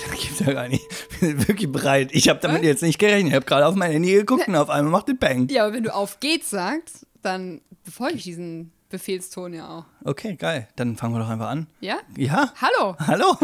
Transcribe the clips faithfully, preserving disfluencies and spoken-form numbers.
Das gibt's ja gar nicht. Wir sind wirklich bereit. Ich habe damit jetzt nicht gerechnet. Ich habe gerade auf mein Handy geguckt und auf einmal macht es Bang. Ja, aber wenn du auf geht's sagst, dann befolge ich diesen Befehlston ja auch. Okay, geil. Dann fangen wir doch einfach an. Ja? Ja. Hallo. Hallo.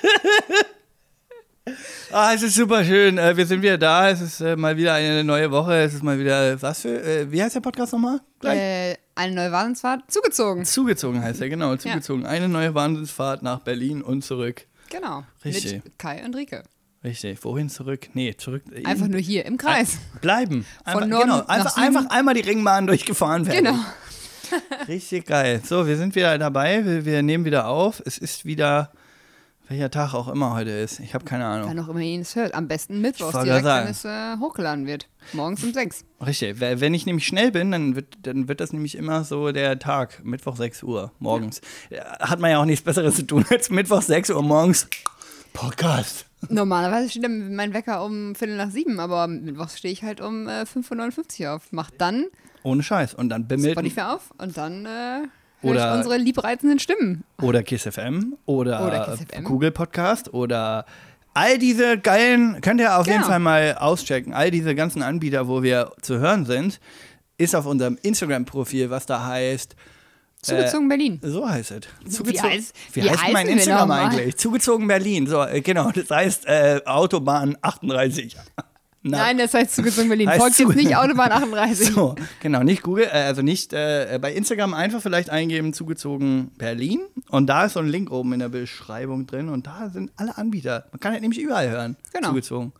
Ah, es ist super schön. Wir sind wieder da. Es ist mal wieder eine neue Woche. Es ist mal wieder, was für, wie heißt der Podcast nochmal? Äh, eine neue Wahnsinnsfahrt. Zugezogen. Zugezogen heißt er, genau. Zugezogen. Ja. Eine neue Wahnsinnsfahrt nach Berlin und zurück. Genau. Richtig. Mit Kai und Rike. Richtig. Wohin zurück? Nee, zurück. Einfach nur hier im Kreis. Bleiben. Einfach, Von Norden genau. nach Einfach, Süden. einfach einmal die Ringbahn durchgefahren werden. Genau. Richtig geil. So, wir sind wieder dabei. Wir, wir nehmen wieder auf. Es ist wieder, welcher Tag auch immer heute ist. Ich habe keine Ahnung. Wann auch immer ihr es hört. Am besten mittwochs wollte direkt, gerade wenn es äh, hochgeladen wird. Morgens um sechs. Richtig. Wenn ich nämlich schnell bin, dann wird, dann wird das nämlich immer so der Tag. Mittwoch sechs Uhr morgens. Ja. Hat man ja auch nichts Besseres zu tun als Mittwoch sechs Uhr morgens Podcast. Normalerweise steht dann mein Wecker um Viertel nach sieben, aber mittwochs stehe ich halt um äh, fünf Uhr neunundfünfzig auf. Mach dann Ohne Scheiß. Und dann bimmelt. Spotify auf und dann äh, höre Oder- ich unsere liebreizenden Stimmen. Oder KISS F M oder, Oder KISS F M. Google Podcast oder all diese geilen, könnt ihr auf jeden Genau. Fall mal auschecken, all diese ganzen Anbieter, wo wir zu hören sind, ist auf unserem Instagram-Profil, was da heißt. Zugezogen Berlin. So heißt es. Zugezo- heißt- wie, wie heißt heißen mein wir Instagram nochmal? eigentlich? Zugezogen Berlin. So, äh, genau, das heißt äh, Autobahn achtunddreißig. Na, Nein, das heißt Zugezogen Berlin. Heißt Folgt zu- jetzt nicht Autobahn achtunddreißig. So, genau, nicht Google, äh, also nicht äh, bei Instagram einfach vielleicht eingeben, zugezogen Berlin. Und da ist so ein Link oben in der Beschreibung drin und da sind alle Anbieter. Man kann halt nämlich überall hören. Genau. Zugezogen.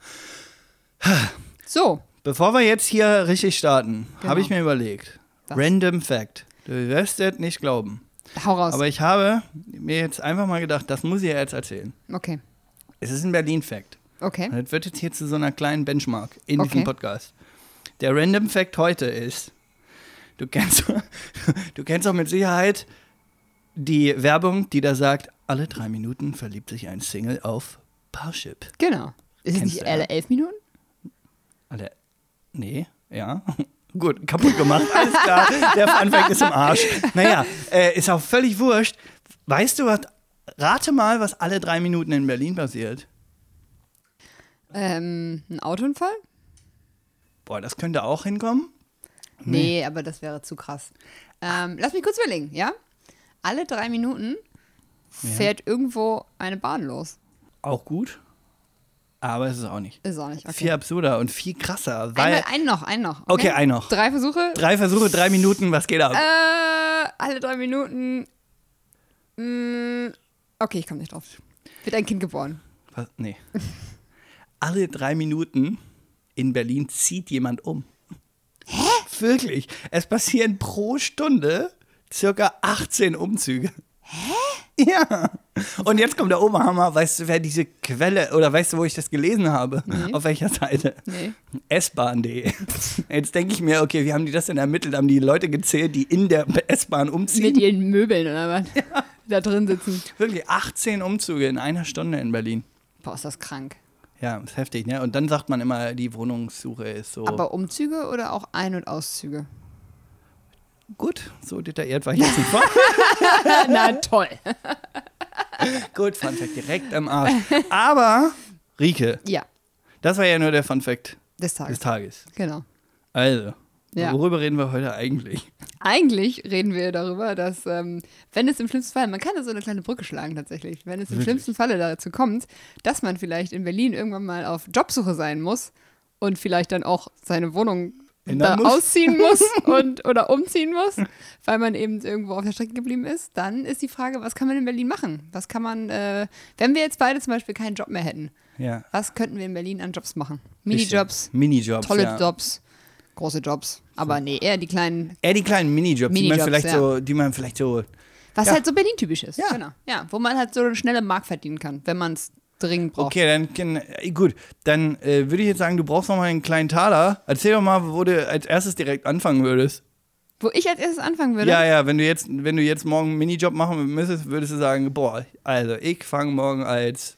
So, Bevor wir jetzt hier richtig starten, Genau. habe ich mir überlegt, Was? Random Fact. Du wirst es nicht glauben. hau raus. Aber ich habe mir jetzt einfach mal gedacht, das muss ich ja jetzt erzählen. okay, Es ist ein Berlin-Fact. okay. Und das wird jetzt hier zu so einer kleinen Benchmark in Okay. diesem Podcast. Der Random Fact heute ist, du kennst, du kennst auch mit Sicherheit die Werbung, die da sagt, alle drei Minuten verliebt sich ein Single auf Parship. Genau. Ist es Kennst nicht du, ja? alle elf Minuten? Alle, nee, ja. Gut, kaputt gemacht, alles klar. Der Funfact ist im Arsch. Naja, äh, ist auch völlig wurscht. Weißt du was, rate mal, was alle drei Minuten in Berlin passiert. Ähm, ein Autounfall? Boah, das könnte auch hinkommen. Nee, aber das wäre zu krass. Ähm, lass mich kurz überlegen, ja? Alle drei Minuten fährt irgendwo eine Bahn los. Auch gut, aber es ist auch nicht. Ist auch nicht, okay. Viel absurder und viel krasser, weil... Einmal, einen noch, einen noch. Okay, einen noch. Drei Versuche. Drei Versuche, drei Minuten, was geht ab? Äh, alle drei Minuten. Mh, okay, ich komme nicht drauf. Wird ein Kind geboren. Was? Nee. Alle drei Minuten in Berlin zieht jemand um. Hä? Wirklich. Es passieren pro Stunde circa achtzehn Umzüge. Hä? Ja. Und jetzt kommt der Oberhammer. Weißt du, wer diese Quelle, oder weißt du, wo ich das gelesen habe? Nee. Auf welcher Seite? Nee. S Bahn punkt de. Jetzt denke ich mir, okay, wie haben die das denn ermittelt? Haben die Leute gezählt, die in der S-Bahn umziehen? Mit ihren Möbeln oder was? Ja. Da drin sitzen. Wirklich achtzehn Umzüge in einer Stunde in Berlin. Boah, ist das krank. Ja, ist heftig, ne? Und dann sagt man immer, die Wohnungssuche ist so Aber Umzüge oder auch Ein- und Auszüge? gut. So detailliert war ich jetzt nicht vor. Na toll. Gut, Funfact direkt am Arsch. Aber, Rike, Ja, das war ja nur der Funfact des Tages. des Tages. Genau. Also, Ja. worüber reden wir heute eigentlich? Eigentlich reden wir darüber, dass, ähm, wenn es im schlimmsten Fall, man kann da so eine kleine Brücke schlagen tatsächlich, wenn es im Wirklich? schlimmsten Falle dazu kommt, dass man vielleicht in Berlin irgendwann mal auf Jobsuche sein muss und vielleicht dann auch seine Wohnung da Ändern muss? ausziehen muss und oder umziehen muss, weil man eben irgendwo auf der Strecke geblieben ist, dann ist die Frage, was kann man in Berlin machen? Was kann man, äh, wenn wir jetzt beide zum Beispiel keinen Job mehr hätten, Ja. was könnten wir in Berlin an Jobs machen? Minijobs, Minijobs, tolle ja. Jobs, große Jobs, aber nee, eher die kleinen, Eher die kleinen Minijobs, die man Minijobs, vielleicht ja. so, die man vielleicht so. was Ja. halt so Berlin-typisch ist. Ja. Genau. Ja, wo man halt so eine schnelle Mark verdienen kann, wenn man es dringend braucht. Okay, dann kann- äh, gut, dann äh, würde ich jetzt sagen, du brauchst noch mal einen kleinen Taler. Erzähl doch mal, wo du als erstes direkt anfangen würdest. Wo ich als erstes anfangen würde? Ja, ja, wenn du jetzt, wenn du jetzt morgen einen Minijob machen müsstest, würdest du sagen, boah, also ich fange morgen als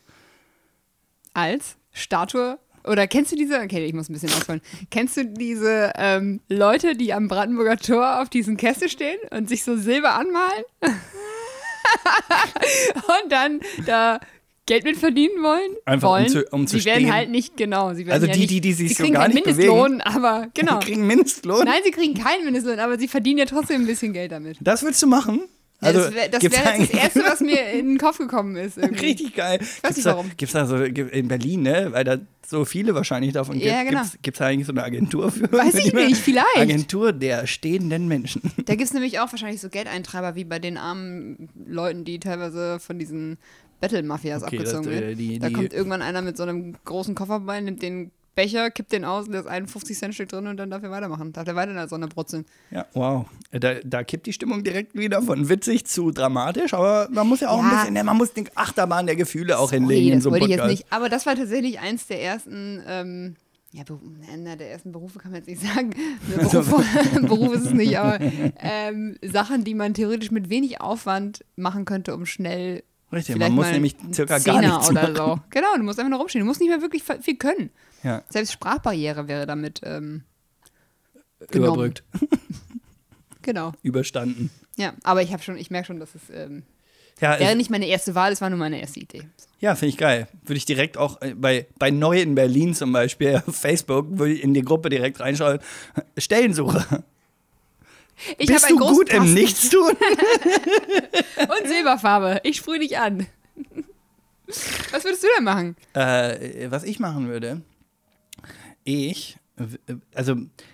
Als Statue. Oder kennst du diese, okay, ich muss ein bisschen ausholen. Kennst du diese ähm, Leute, die am Brandenburger Tor auf diesen Kessel stehen und sich so Silber anmalen? Und dann da Geld mit verdienen wollen. Einfach wollen. um zu, um zu Sie werden stehen. halt nicht, genau. Sie werden Also ja die, nicht, die, die sich sie so kriegen gar keinen nicht Mindestlohn, bewegen. aber genau. Die kriegen Mindestlohn. Nein, sie kriegen keinen Mindestlohn, aber sie verdienen ja trotzdem ein bisschen Geld damit. Das willst du machen? Ja, Also, das wäre wär gibt's jetzt das eigentlich- Erste, was mir in den Kopf gekommen ist. Irgendwie. Richtig geil. weiß Gibt's nicht da, warum. Gibt's da so in Berlin, ne? Weil da so viele wahrscheinlich davon gibt. Ja, genau. Gibt's, gibt's da eigentlich so eine Agentur für? Weiß ich nicht, vielleicht. Agentur der stehenden Menschen. Da gibt es nämlich auch wahrscheinlich so Geldeintreiber wie bei den armen Leuten, die teilweise von diesen Battle-Mafias Okay, abgezogen das, äh, werden. die- Da die- kommt irgendwann einer mit so einem großen Koffer vorbei, nimmt den Becher, kippt den aus und da ist einundfünfzig Cent Stück drin und dann darf er weitermachen. Darf er weiter in der Sonne brutzeln. Ja, wow. Da, da kippt die Stimmung direkt wieder von witzig zu dramatisch, aber man muss ja auch ein Ja. bisschen, ne, man muss den Achterbahn der Gefühle auch hinlegen Sorry, in das so einem wollte ich Podcast. jetzt nicht. Aber das war tatsächlich eins der ersten, ähm, ja, Beru na, der ersten Berufe kann man jetzt nicht sagen. Beruf, Beruf ist es nicht, aber ähm, Sachen, die man theoretisch mit wenig Aufwand machen könnte, um schnell Richtig, vielleicht man muss mal nämlich einen circa gar Zehner nichts oder machen. so. Genau, du musst einfach nur rumstehen. Du musst nicht mehr wirklich viel können. Ja, Selbst Sprachbarriere wäre damit ähm, genommen. überbrückt, Genau. überstanden. Ja, aber ich habe schon, ich merke schon, dass es ähm, Ja, wäre es, nicht meine erste Wahl, es war nur meine erste Idee. ja finde ich geil. Würde ich direkt auch äh, bei, bei Neu in Berlin zum Beispiel auf Facebook, würde ich in die Gruppe direkt reinschauen. Stellensuche. Ich Bist habe einen du großen gut im Kasten Nichtstun? und Silberfarbe. Ich sprühe dich an. Was würdest du denn machen? Äh, was ich machen würde, ich, äh, also,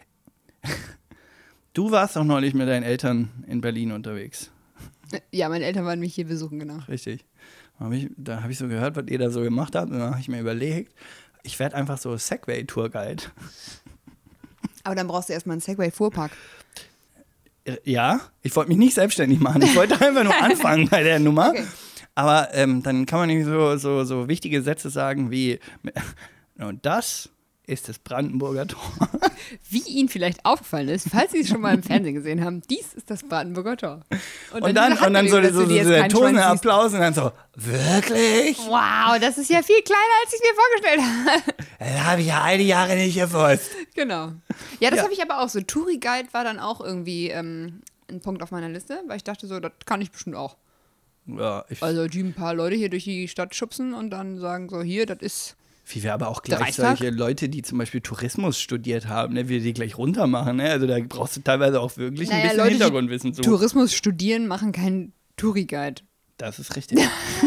du warst doch neulich mit deinen Eltern in Berlin unterwegs, Ja, meine Eltern waren mich hier besuchen, genau. richtig? Hab ich, da habe ich so gehört, was ihr da so gemacht habt, und dann habe ich mir überlegt, ich werde einfach so Segway-Tourguide. Aber dann brauchst du erstmal einen Segway-Fuhrpark. Äh, Ja, ich wollte mich nicht selbstständig machen, ich wollte einfach nur anfangen bei der Nummer. Okay. Aber ähm, dann kann man nicht so, so, so wichtige Sätze sagen wie, und das ist das Brandenburger Tor. Wie Ihnen vielleicht aufgefallen ist, falls Sie es schon mal im Fernsehen gesehen haben, dies ist das Brandenburger Tor. Und dann, diese und dann so, Handbewegung, so, dass du so die jetzt der keinen Schwanz siehst. Tosenapplaus und dann so, wirklich? Wow, das ist ja viel kleiner, als ich mir vorgestellt habe. Das habe ich ja eine Jahre nicht gewusst. Genau. Ja, das Ja. habe ich aber auch so. Touri-Guide war dann auch irgendwie ähm, ein Punkt auf meiner Liste, weil ich dachte so, das kann ich bestimmt auch. Ja, ich, Also die ein paar Leute hier durch die Stadt schubsen und dann sagen so, hier, das ist... wie wir aber auch Der gleich Reichstag? solche Leute, die zum Beispiel Tourismus studiert haben, ne, wie die gleich runter machen. Ne? Also da brauchst du teilweise auch wirklich ein Naja, bisschen Leute, die Hintergrundwissen zu. Tourismus studieren, machen keinen Touri-Guide. Das ist richtig.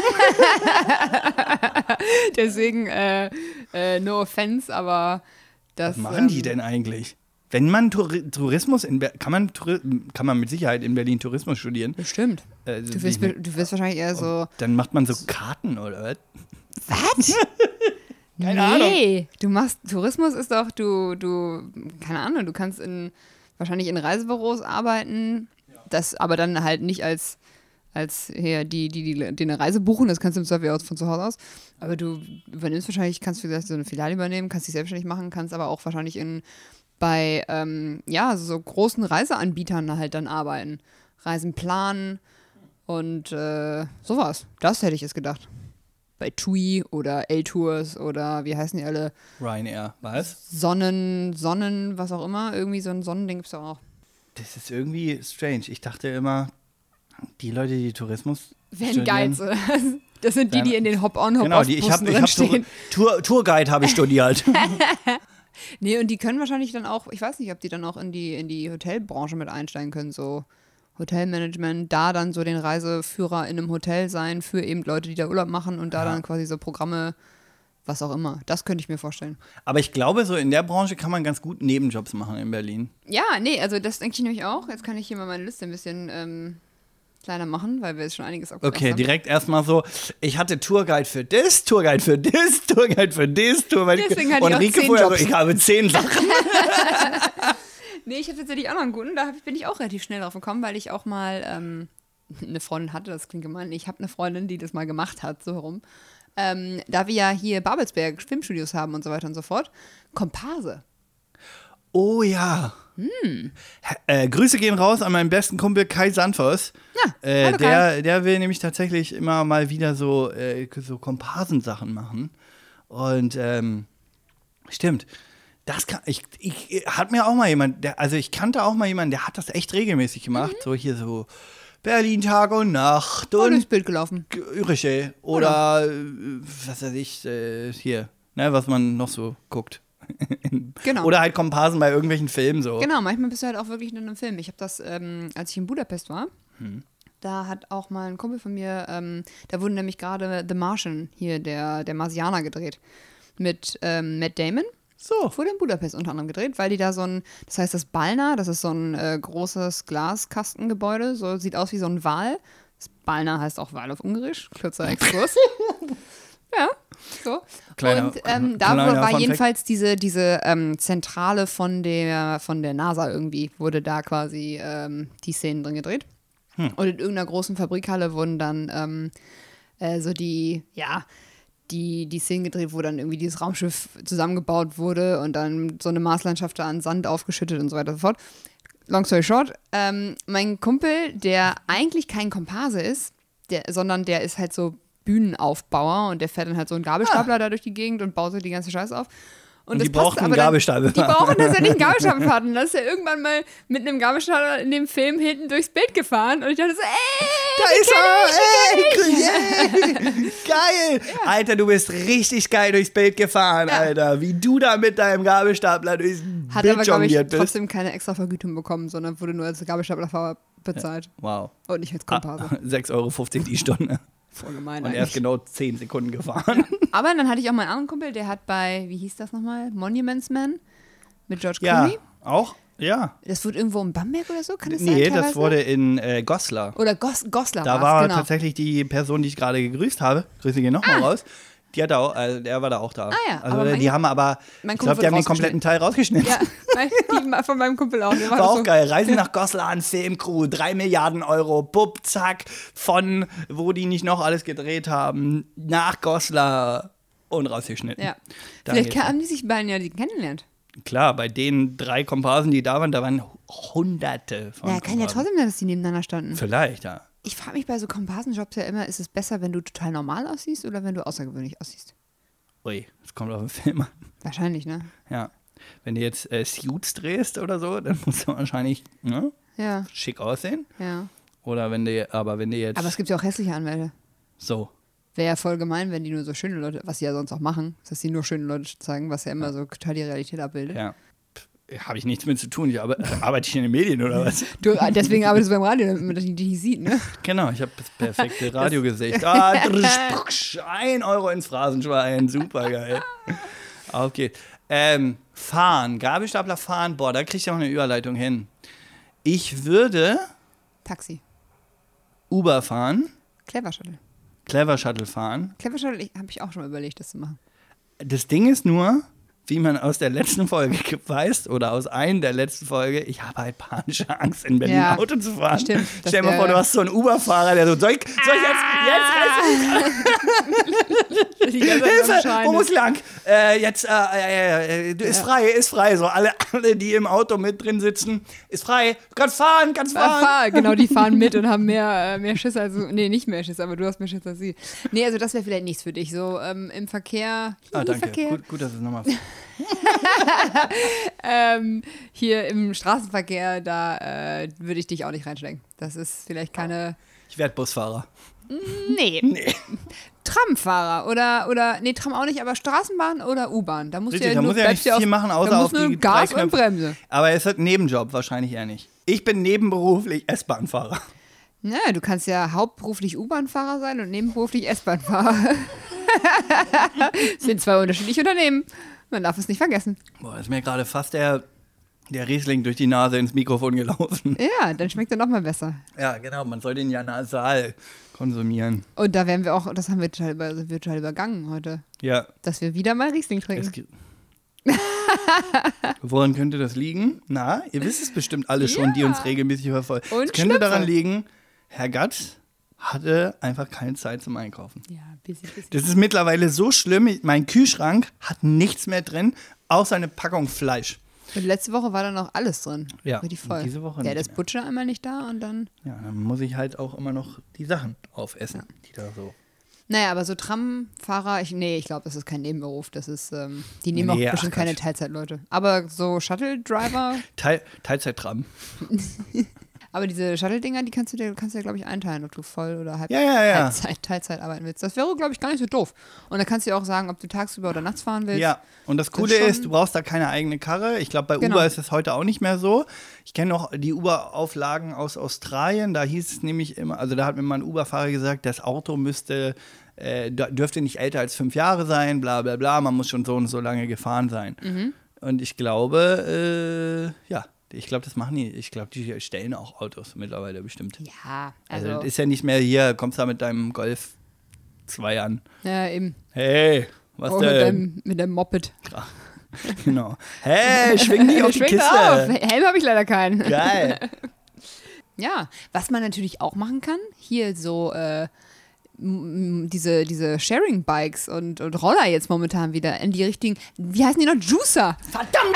Deswegen, äh, äh, no offense, aber das... Was machen die ähm, denn eigentlich? Wenn man Touri- Tourismus in Ber- kann man Touri- kann man mit Sicherheit in Berlin Tourismus studieren. Bestimmt. Also Du wirst, die- du wirst wahrscheinlich eher so... Dann macht man so Karten oder was? Was? Keine nee, du machst, Tourismus ist doch, du, du, keine Ahnung, du kannst in, wahrscheinlich in Reisebüros arbeiten, das aber dann halt nicht als, als hier die, die, die, die eine Reise buchen, das kannst du im Zweifel auch von zu Hause aus, aber du übernimmst wahrscheinlich, kannst vielleicht so eine Filiale übernehmen, kannst dich selbstständig machen, kannst aber auch wahrscheinlich in, bei, ähm, ja, so großen Reiseanbietern halt dann arbeiten, Reisen planen und äh, sowas, das hätte ich jetzt gedacht. Bei TUI oder L-Tours oder wie heißen die alle? Ryanair, was? Sonnen, Sonnen, was auch immer. Irgendwie so ein Sonnending gibt es doch auch. Das ist irgendwie strange. Ich dachte immer, die Leute, die Tourismus Wenn studieren- Guides. oder? Das sind die, Dann- die in den Hop-on, Genau, die, ich Hop-off-Bussen habe ich hab Tour, drinstehen. Tour, Tourguide habe ich studiert. Nee, und die können wahrscheinlich dann auch, ich weiß nicht, ob die dann auch in die, in die Hotelbranche mit einsteigen können, so Hotelmanagement, da dann so den Reiseführer in einem Hotel sein für eben Leute, die da Urlaub machen und da Ja. dann quasi so Programme, was auch immer. Das könnte ich mir vorstellen. Aber ich glaube, so in der Branche kann man ganz gut Nebenjobs machen in Berlin. Ja, nee, also das denke ich nämlich auch. Jetzt kann ich hier mal meine Liste ein bisschen ähm, kleiner machen, weil wir jetzt schon einiges abgefasst Okay, haben. direkt erstmal so, ich hatte Tourguide für das, Tourguide für das, Tourguide für das, Tourguide für Deswegen hatte und ich auch Rike zehn vorher so, Jobs. ich habe zehn Sachen. Nee, ich habe tatsächlich auch noch einen guten. Da hab- bin ich auch relativ schnell drauf gekommen, weil ich auch mal ähm, eine Freundin hatte. Das klingt gemein. Ich habe eine Freundin, die das mal gemacht hat, so herum. Ähm, da wir ja hier Babelsberg Filmstudios haben und so weiter und so fort. Komparse. Oh ja. Hm. Äh, Grüße gehen raus an meinen besten Kumpel Kai Sanfos. Ja, Äh, hallo der, der will nämlich tatsächlich immer mal wieder so, äh, so Komparsensachen machen. Und ähm, stimmt. Das kann, ich, ich, hat mir auch mal jemand, der, also ich kannte auch mal jemanden, der hat das echt regelmäßig gemacht. Mhm. So hier so Berlin Tag und Nacht Und und ins Bild gelaufen. Ürche oder äh, was weiß ich, äh, hier, ne, was man noch so guckt. Genau. Oder halt Komparsen bei irgendwelchen Filmen so. Genau, manchmal bist du halt auch wirklich in einem Film. Ich habe das, ähm, als ich in Budapest war, Hm. da hat auch mal ein Kumpel von mir, ähm, da wurde nämlich gerade The Martian, hier der, der Marsianer, gedreht. Mit ähm, Matt Damon. So. Wurde in Budapest unter anderem gedreht, weil die da so ein, das heißt das Balna, das ist so ein äh, großes Glaskastengebäude, so sieht aus wie so ein Wal. Das Balna heißt auch Wal auf Ungarisch, kurzer Exkurs. Ja, so. Kleiner- und ähm, da kleiner war Fun Fact. jedenfalls diese, diese ähm, Zentrale von der, von der NASA irgendwie, wurde da quasi ähm, die Szenen drin gedreht. Hm. Und in irgendeiner großen Fabrikhalle wurden dann ähm, äh, so die, ja, die, die Szenen gedreht, wo dann irgendwie dieses Raumschiff zusammengebaut wurde und dann so eine Marslandschaft da an Sand aufgeschüttet und so weiter und so fort. Long story short, ähm, mein Kumpel, der eigentlich kein Komparse ist, der, sondern der ist halt so Bühnenaufbauer und der fährt dann halt so einen Gabelstapler da durch die Gegend und baut so die ganze Scheiße auf. Und das die passt brauchten aber einen dann- Gabelstapler. Die brauchen tatsächlich einen Gabelstapler. Und dann ist er irgendwann mal mit einem Gabelstapler in dem Film hinten durchs Bild gefahren und ich dachte so, ey, Da ist er! Ey, yeah. Geil! Alter, du bist richtig geil durchs Bild gefahren, Ja. Alter. Wie du da mit deinem Gabelstapler durchs hat Bild aber, glaube ich, jongliert bist. trotzdem keine extra Vergütung bekommen, sondern wurde nur als Gabelstaplerfahrer bezahlt. Wow. Und nicht als Komparse. Ah, sechs Euro fünfzig die Stunde. Voll gemein Und er ist eigentlich. genau zehn Sekunden gefahren. Aber dann hatte ich auch meinen anderen Kumpel, der hat bei, wie hieß das nochmal? Monuments Man mit George Ja, Clooney. auch? Ja. Das wurde irgendwo in Bamberg oder so? Kann das sein? Nee, das teilweise? wurde in äh, Goslar. Oder Gos Goslar Da war's, war genau. tatsächlich die Person, die ich gerade gegrüßt habe. Grüße gehen nochmal raus. Die hat auch, also der war da auch da. Ah ja, also aber die mein- haben aber, mein ich Kumpel glaube, die haben den wird kompletten Teil rausgeschnitten. Ja, mein, die von meinem Kumpel auch. Der War das auch so. geil. Reisen nach Goslar, Filmcrew, drei Milliarden Euro, bupp, zack, von wo die nicht noch alles gedreht haben, nach Goslar und rausgeschnitten. Ja. Da Vielleicht geht's. haben die sich beiden ja die kennengelernt. Klar, bei den drei Komparsen, die da waren, da waren hunderte von Ja, kann ja Komparsen. trotzdem sein, dass die nebeneinander standen. Vielleicht, ja. Ich frage mich bei so Komparsenjobs ja immer, ist es besser, wenn du total normal aussiehst oder wenn du außergewöhnlich aussiehst? Ui, das kommt auf den Film an. Wahrscheinlich, ne? Ja. Wenn du jetzt äh, Suits drehst oder so, dann musst du wahrscheinlich ne, Ja, schick aussehen. ja. Oder wenn du, aber wenn du jetzt Aber es gibt ja auch hässliche Anwälte. so. Wäre ja voll gemein, wenn die nur so schöne Leute, was sie ja sonst auch machen, dass sie nur schöne Leute zeigen, was ja immer so total die Realität abbildet. Ja. Habe ich nichts mit zu tun. Ich arbe arbeite ich in den Medien oder was? Du, deswegen arbeitest du beim Radio, damit man dich nicht sieht, ne? Genau, ich habe das perfekte Radiogesicht. Ah, ein Euro ins Phrasenschwein, super geil. Okay. Ähm, fahren, Gabelstapler fahren, boah, da krieg ich auch eine Überleitung hin. Ich würde Taxi. Uber fahren, Clever Shuttle. Clever Shuttle fahren. Clever Shuttle habe ich auch schon mal überlegt, das zu machen. Das Ding ist nur, wie man aus der letzten Folge weiß, oder aus einer der letzten Folge, ich habe halt panische Angst, in Berlin Ja, Auto zu fahren. stimmt. Das Stell dir mal wär- vor, du hast so einen Uber-Fahrer, der so, soll ich, soll ich jetzt, jetzt Die ganze Zeit am Hilfe, Scheine. wo muss lang? Äh, jetzt, äh, äh, äh, du ist Ja. frei, ist frei. So alle, alle, die im Auto mit drin sitzen, ist frei. Du kannst fahren, kannst Äh, fahren. fahr, genau, die fahren mit und haben mehr, äh, mehr Schiss als du. Nee, nicht mehr Schiss, aber du hast mehr Schiss als sie. Nee, also das wäre vielleicht nichts für dich. So ähm, im Verkehr. Ah, danke. Verkehr, Gut, gut, dass es nochmal. ähm, hier im Straßenverkehr, da äh, würde ich dich auch nicht reinstecken. Das ist vielleicht keine. Ich werde Busfahrer. Nee. Nee. Tramfahrer oder, oder, nee, Tram auch nicht, aber Straßenbahn oder U-Bahn. Da musst Richtig, du ja da nur, muss ja bleibst nicht du viel machen, außer da auf musst nur die Gas drei und Knöpfe. Bremse. Aber es wird ein Nebenjob, wahrscheinlich eher nicht. Ich bin nebenberuflich S-Bahn-Fahrer. Naja, du kannst ja hauptberuflich U-Bahn-Fahrer sein und nebenberuflich S-Bahn-Fahrer. Das sind zwei unterschiedliche Unternehmen. Man darf es nicht vergessen. Boah, ist mir gerade fast der, der Riesling durch die Nase ins Mikrofon gelaufen. Ja, dann schmeckt er noch mal besser. Ja, genau, man soll den ja nasal konsumieren. Und da werden wir auch, das haben wir total, über, sind wir total übergangen heute, Ja, dass wir wieder mal Riesling es trinken. gibt. Woran könnte das liegen? Na, ihr wisst es bestimmt alle schon, die Ja. uns regelmäßig verfolgen. Und Es könnte daran Schnäpfe. liegen, Herr Gatz hatte einfach keine Zeit zum Einkaufen. Ja, bisschen, bisschen. Das ist mittlerweile so schlimm. Mein Kühlschrank hat nichts mehr drin, außer eine Packung Fleisch. Und letzte Woche war da noch alles drin. Ja, Richtig und voll. diese Woche ja, nicht das mehr. Butcher einmal nicht da und dann. Ja, dann muss ich halt auch immer noch die Sachen aufessen, die da so. Naja, aber so Tramfahrer, ich, nee, ich glaube, das ist kein Nebenberuf. Das ist, ähm, die nehmen Nee, auch bestimmt ach, keine Quatsch. Teilzeitleute. Aber so Shuttle-Driver, Teil, Teilzeittram. Aber diese Shuttle-Dinger, die kannst du dir, kannst du dir, glaube ich, einteilen, ob du voll oder halb Ja, ja, ja. Halbzeit, Teilzeit arbeiten willst. Das wäre, glaube ich, gar nicht so doof. Und dann kannst du dir auch sagen, ob du tagsüber oder nachts fahren willst. Ja, und das Das Coole ist schon- ist, du brauchst da keine eigene Karre. Ich glaube, bei Genau. Uber ist es heute auch nicht mehr so. Ich kenne noch die Uber-Auflagen aus Australien. Da hieß es nämlich immer, also da hat mir mal ein Uber-Fahrer gesagt, das Auto müsste, äh, dürfte nicht älter als fünf Jahre sein, bla bla bla. Man muss schon so und so lange gefahren sein. Mhm. Und ich glaube, äh, ja, ich glaube, das machen die. Ich glaube, die stellen auch Autos mittlerweile bestimmt. Ja, Also, also, das ist ja nicht mehr hier, kommst da mit deinem Golf zwei an. ja, eben. Hey, was Oh, mit, denn? deinem, mit deinem Moped. Genau. Hey, schwing die auf die Schwing Kiste. auf. Helm habe ich leider keinen. Geil. Ja, was man natürlich auch machen kann, hier so äh, m- m- diese, diese Sharing-Bikes und, und Roller jetzt momentan wieder in die richtigen, wie heißen die noch? Juicer. Verdammt!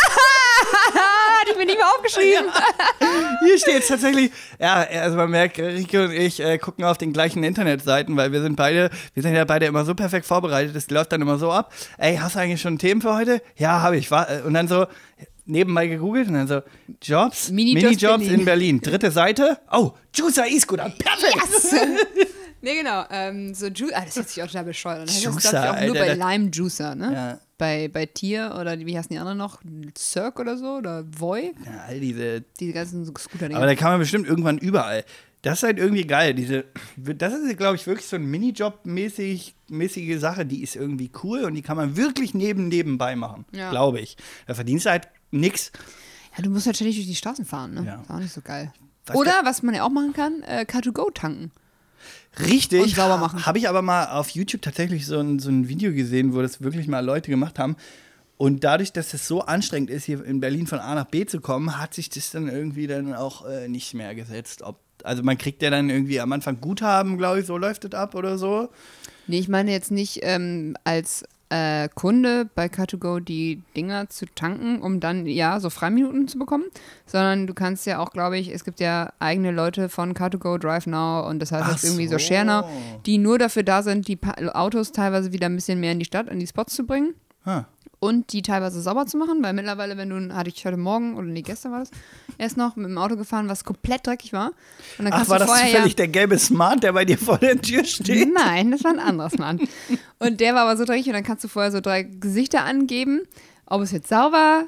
Hatte ich mir nicht mehr aufgeschrieben. Hier steht es tatsächlich. Ja, also man merkt, Rieke und ich äh, gucken auf den gleichen Internetseiten, weil wir sind beide, wir sind ja beide immer so perfekt vorbereitet. Das läuft dann immer so ab. Ey, hast du eigentlich schon Themen für heute? Ja, habe ich. War, und dann so nebenbei gegoogelt und dann so Jobs, Minijobs Minijobs Berlin. in Berlin. Dritte Seite. Oh, Juicer E-Scooter. Perfekt. Yes. Nee, genau. Ähm, so Ju ah, das hört sich auch total bescheuert an. Das heißt, Juicer, glaube ich, auch nur Alter, bei das- Lime Juicer, ne? Ja. Bei, bei Tier oder wie heißen die anderen noch? Cirque oder so? Oder Voy? Ja, all diese. Diese ganzen so Scooter-Dinger. Aber da kann man bestimmt irgendwann überall. Das ist halt irgendwie geil. Diese, das ist, glaube ich, wirklich so ein Minijob-mäßig mäßige Sache, die ist irgendwie cool und die kann man wirklich neben nebenbei machen, Ja. glaube ich. Da verdienst du halt nix. Ja, du musst halt ständig durch die Straßen fahren, ne? Ja. Ist auch nicht so geil. Was Oder, was man ja auch machen kann, äh, Car to go tanken. Richtig. Und sauber machen. Habe ich aber mal auf YouTube tatsächlich so ein, so ein Video gesehen, wo das wirklich mal Leute gemacht haben. Und dadurch, dass es so anstrengend ist, hier in Berlin von A nach B zu kommen, hat sich das dann irgendwie dann auch äh, nicht mehr gesetzt. Ob, also man kriegt ja dann irgendwie am Anfang Guthaben, glaube ich, so läuft das ab oder so. Nee, ich meine jetzt nicht ähm, als äh, Kunde bei Car to go die Dinger zu tanken, um dann, ja, so Freiminuten zu bekommen, sondern du kannst ja auch, glaube ich, es gibt ja eigene Leute von Car to go, Drive Now und das heißt Ach jetzt irgendwie so so. Share Now, die nur dafür da sind, die pa Autos teilweise wieder ein bisschen mehr in die Stadt, in die Spots zu bringen. Ah. Und die teilweise sauber zu machen, weil mittlerweile, wenn du, hatte ich heute Morgen, oder nee, gestern war das, erst noch mit dem Auto gefahren, was komplett dreckig war. Und dann Ach, kannst war du das vorher zufällig ja, der gelbe Smart, der bei dir vor der Tür steht? Nein, das war ein anderes Mann. Und der war aber so dreckig und dann kannst du vorher so drei Gesichter angeben, ob es jetzt sauber,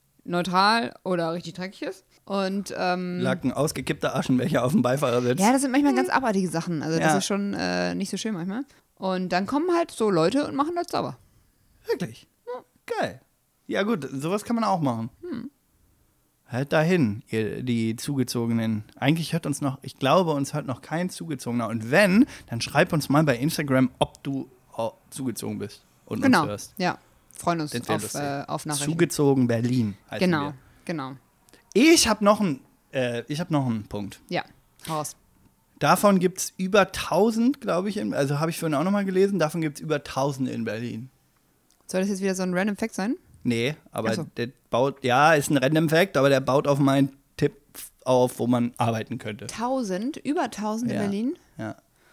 neutral oder richtig dreckig ist. Und ähm, Lag ein ausgekippter Aschenbecher auf dem Beifahrersitz. ja, das sind manchmal ganz abartige Sachen. Also das Ja. ist schon äh, nicht so schön manchmal. Und dann kommen halt so Leute und machen das sauber. Wirklich? Geil. Ja gut, sowas kann man auch machen. Hm. Halt dahin, ihr, die Zugezogenen. Eigentlich hört uns noch, ich glaube, uns hört noch kein Zugezogener. Und wenn, dann schreib uns mal bei Instagram, ob du auch zugezogen bist und Genau, uns hörst. ja. Freuen uns Das wär auf, lustig. äh, auf Nachrichten. Zugezogen Berlin heißen Genau, wir. genau. Ich habe noch einen äh, ich hab noch einen Punkt. Ja, raus. Davon gibt es über tausend, glaube ich, in, also habe ich vorhin auch noch mal gelesen, davon gibt es über tausend in Berlin. Soll das jetzt wieder so ein Random Fact sein? Nee, aber Ach so. der baut, ja, ist ein Random Fact, aber der baut auf meinen Tipp auf, wo man arbeiten könnte. Tausend, über tausend Ja. in Berlin? Ja.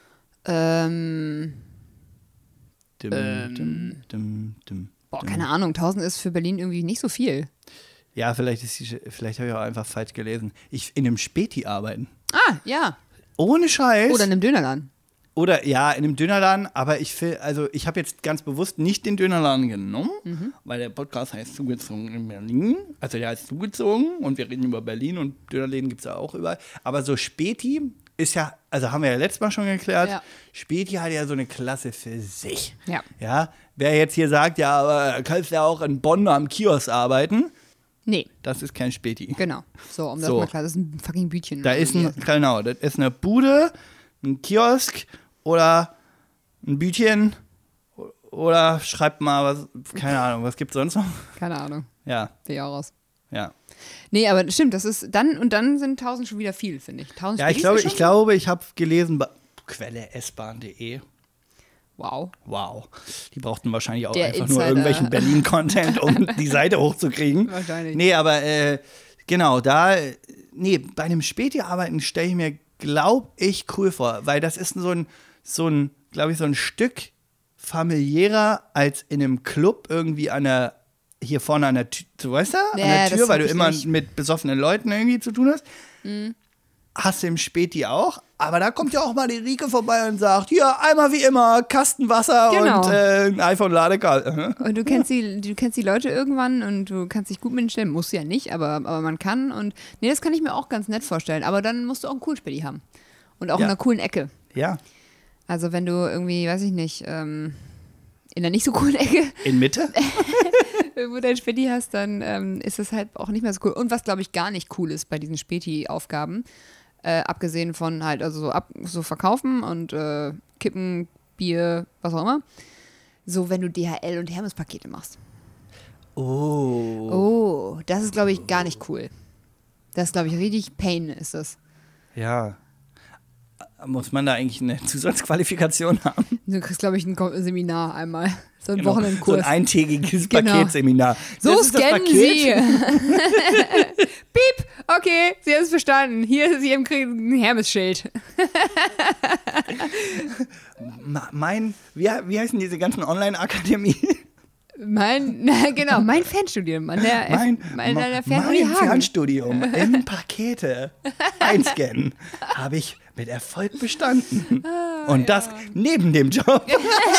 Ähm, Dim, Ähm. dim, dim, dim, boah, dim. keine Ahnung, tausend ist für Berlin irgendwie nicht so viel. Ja, vielleicht, ist die- vielleicht habe ich auch einfach falsch gelesen. Ich in einem Späti arbeiten. Ah, ja. Ohne Scheiß. Oder in einem Dönerladen. Oder ja, in einem Dönerladen, aber ich will, also ich habe jetzt ganz bewusst nicht den Dönerladen genommen, Mhm. weil der Podcast heißt Zugezogen in Berlin. Also der heißt Zugezogen und wir reden über Berlin und Dönerläden gibt es ja auch überall. Aber so Späti ist ja, also haben wir ja letztes Mal schon geklärt, Ja. Späti hat ja so eine Klasse für sich. Ja. Ja, wer jetzt hier sagt, ja, aber kannst ja auch in Bonn am Kiosk arbeiten, Nee, das ist kein Späti. genau. So, um das So. mal klar, das ist ein fucking Bütchen. Da ist ein, genau, das ist eine Bude, ein Kiosk oder ein Bütchen oder schreibt mal was, keine Ahnung, was gibt's sonst noch? Keine Ahnung, Ja, bin ich auch raus. ja. Nee, aber stimmt, das ist dann, und dann sind tausend schon wieder viel, finde ich. tausend Ja, ich Spätis glaube, ist schon- ich glaube, ich habe gelesen bei Quelle s bahn punkt de. Wow. Wow. Die brauchten wahrscheinlich auch Der einfach Insider. nur irgendwelchen Berlin-Content, um die Seite hochzukriegen. Wahrscheinlich. Nee, aber äh, genau, da, nee, bei einem Späti-Arbeiten stelle ich mir, glaube ich, cool vor, weil das ist so ein, so ein, glaube ich, so ein Stück familiärer als in einem Club irgendwie an der, hier vorne an der Tür, weißt du, an Ja, der das Tür, weil hab du ich immer nicht. mit besoffenen Leuten irgendwie zu tun hast. hast du im Späti auch. Aber da kommt ja auch mal die Rike vorbei und sagt, hier, einmal wie immer, Kasten Wasser Genau. und äh, ein iPhone-Ladekabel. Und du kennst die, du kennst die Leute irgendwann und du kannst dich gut mit denen stellen. Musst du ja nicht, aber, aber man kann. Und nee, das kann ich mir auch ganz nett vorstellen. Aber dann musst du auch einen coolen Späti haben. Und auch Ja. in einer coolen Ecke. Ja, Also wenn du irgendwie, weiß ich nicht, ähm, in einer nicht so coolen Ecke in Mitte. wo dein Späti hast, dann ähm, ist das halt auch nicht mehr so cool. Und was, glaube ich, gar nicht cool ist bei diesen Späti-Aufgaben, äh, abgesehen von halt, also so, ab, so verkaufen und äh, kippen, Bier, was auch immer, so wenn du D H L und Hermes-Pakete machst. Oh. Oh, das ist, glaube ich, gar nicht cool. Das ist, glaube ich, richtig Pain ist das. Ja. Muss man da eigentlich eine Zusatzqualifikation haben? Du kriegst, glaube ich, ein Ko- Seminar einmal. So ein Genau. So Wochenendkurs. ein eintägiges Genau. Paketseminar. So Das ist das scannen Paket. Sie. Piep, okay, Sie haben es verstanden. Hier, Sie haben kriegen ein Hermes-Schild. Ma- Mein, wie, wie heißen diese ganzen Online-Akademien? Mein, na, genau, mein Fernstudium an der, Mein, F, an der mein Fernuni Hagen. Fernstudium im Pakete einscannen habe ich mit Erfolg bestanden. Ah, Und das neben dem Job.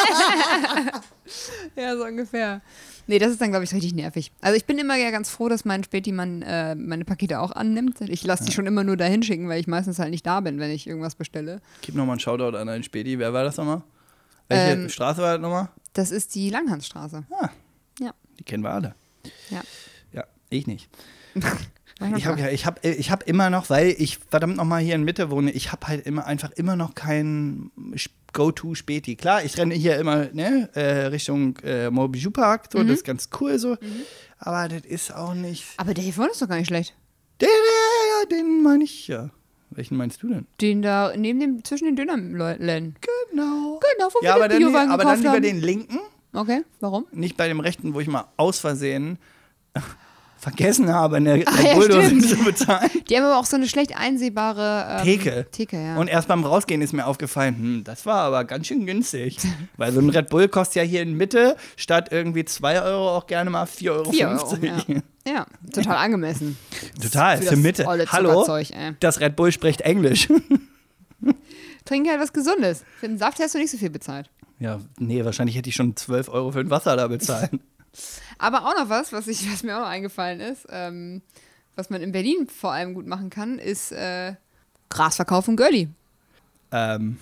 Ja, so ungefähr. Nee, das ist dann, glaube ich, richtig nervig. Also ich bin immer ja ganz froh, dass mein Späti-Mann äh, meine Pakete auch annimmt. Ich lasse die schon immer nur dahin schicken, weil ich meistens halt nicht da bin, wenn ich irgendwas bestelle. Gib nochmal einen Shoutout an einen Späti. Wer war das nochmal? Welche Ähm, Straße war das nochmal? Das ist die Langhansstraße. Ah, Ja. die kennen wir alle. Ja. Ja, ich nicht. War noch Ich habe mal. ja, ich hab, ich hab immer noch, weil ich verdammt nochmal hier in Mitte wohne, ich habe halt immer einfach immer noch kein Go-To-Späti. Klar, ich renne hier immer ne, äh, Richtung äh, Morbiju-Park, so, Mhm. das ist ganz cool so. Aber das ist auch nicht. Aber der hier vorne ist doch gar nicht schlecht. Der, der, der, den meine ich ja. Welchen meinst du denn? Den da neben dem, zwischen den Dönerläden. Genau. Genau, wo Ja, wir aber den dann, Biowagen aber dann gekauft lieber haben. den linken, Okay, warum? nicht bei dem rechten, wo ich mal aus Versehen vergessen habe, eine Ah, ja, Bulldose stimmt. zu bezahlen. Die haben aber auch so eine schlecht einsehbare ähm, Theke. Theke, ja. Und erst beim Rausgehen ist mir aufgefallen, hm, das war aber ganz schön günstig. Weil so ein Red Bull kostet ja hier in Mitte statt irgendwie zwei Euro auch gerne mal vier Euro vier fünfzig. Euro, ja. Ja, total angemessen. Total, Für für, das Mitte. olle Hallo, Zuckerzeug, ey. das Red Bull spricht Englisch. Trink halt was Gesundes. Für den Saft hast du nicht so viel bezahlt. Ja, nee, wahrscheinlich hätte ich schon zwölf Euro für ein Wasser da bezahlt. Aber auch noch was, was, ich, was mir auch noch eingefallen ist, ähm, was man in Berlin vor allem gut machen kann, ist äh, Grasverkauf und Girlie. ähm,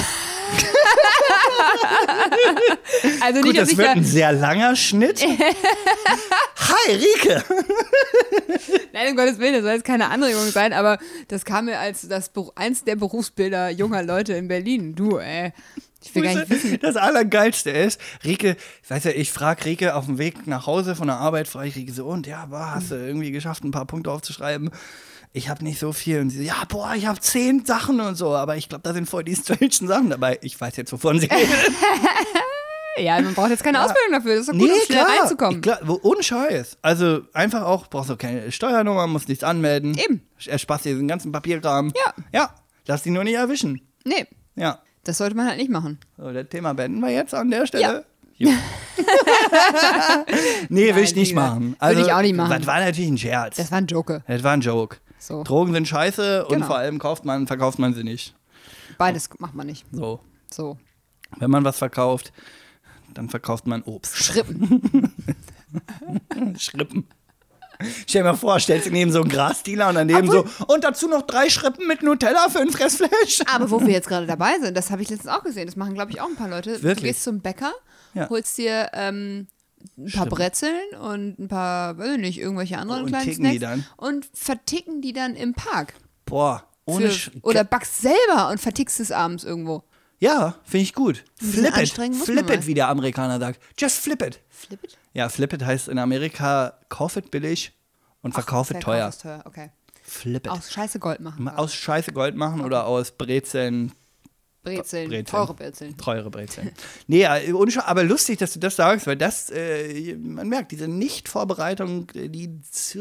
Also gut, nicht, dass das ich wird da, ein sehr langer Schnitt. Hi, Rike. nein, um Gottes Willen, das soll jetzt keine Anregung sein, aber das kam mir als das Beru- eins der Berufsbilder junger Leute in Berlin. Du, ey. Ich will gar nicht wissen. Das Allergeilste ist, Rike, ich weiß ja, ich frage Rike auf dem Weg nach Hause von der Arbeit, frage ich Rike so, und ja, boah, hast du irgendwie geschafft, ein paar Punkte aufzuschreiben? Ich habe nicht so viel. Und sie so, ja, boah, ich habe zehn Sachen und so, aber ich glaube, da sind voll die strangen Sachen dabei. Ich weiß jetzt, wovon sie reden. Ja, man braucht jetzt keine Ausbildung dafür. Das ist doch gut, um schnell reinzukommen. Ich, klar, wo- ohne Scheiß. Also einfach auch, brauchst du keine Steuernummer, musst nichts anmelden. Eben. Ersparst dir diesen ganzen Papierkram. Ja. Ja, lass die nur nicht erwischen. Nee, Ja. das sollte man halt nicht machen. So, das Thema beenden wir jetzt an der Stelle. Ja. Jo. nee, will Nein, ich nicht wie gesagt, machen. Also, würde ich auch nicht machen. Das war natürlich ein Scherz. Das war ein Joke. Das war ein Joke. So. Drogen sind scheiße und Genau. vor allem kauft man, verkauft man sie nicht. Beides macht man nicht. So. So. Wenn man was verkauft, dann verkauft man Obst. Schrippen. Schrippen. Stell dir mal vor, stellst du neben so einen Grasdealer und daneben Obwohl- so, und dazu noch drei Schrippen mit Nutella für ein Fressfleisch. Aber wo wir jetzt gerade dabei sind, das habe ich letztens auch gesehen. Das machen, glaube ich, auch ein paar Leute. Du Wirklich? gehst zum Bäcker, Ja. holst dir ähm, ein paar Schrippen. Brezeln und ein paar, weiß ich nicht, irgendwelche anderen Und kleinen ticken Snacks die dann? und verticken die dann im Park. Boah, ohne Für, Sch oder backst selber und vertickst es abends irgendwo. Ja, finde ich gut. Ein bisschen Flip it. anstrengend muss man Flip mal. it, wie der Amerikaner sagt. Just flip it. Flip it? Ja, flip it heißt in Amerika, kauf it billig und verkauf it Verkauf teuer. ist teuer, okay. Flip it. Aus Scheiße Gold machen. Aus Scheiße Gold machen oder aus Brezeln, Brezeln, Brezeln. teure Brezeln. teure Brezeln. Nee, ja, unsch- aber lustig, dass du das sagst, weil das, äh, man merkt, diese Nichtvorbereitung, die zirkt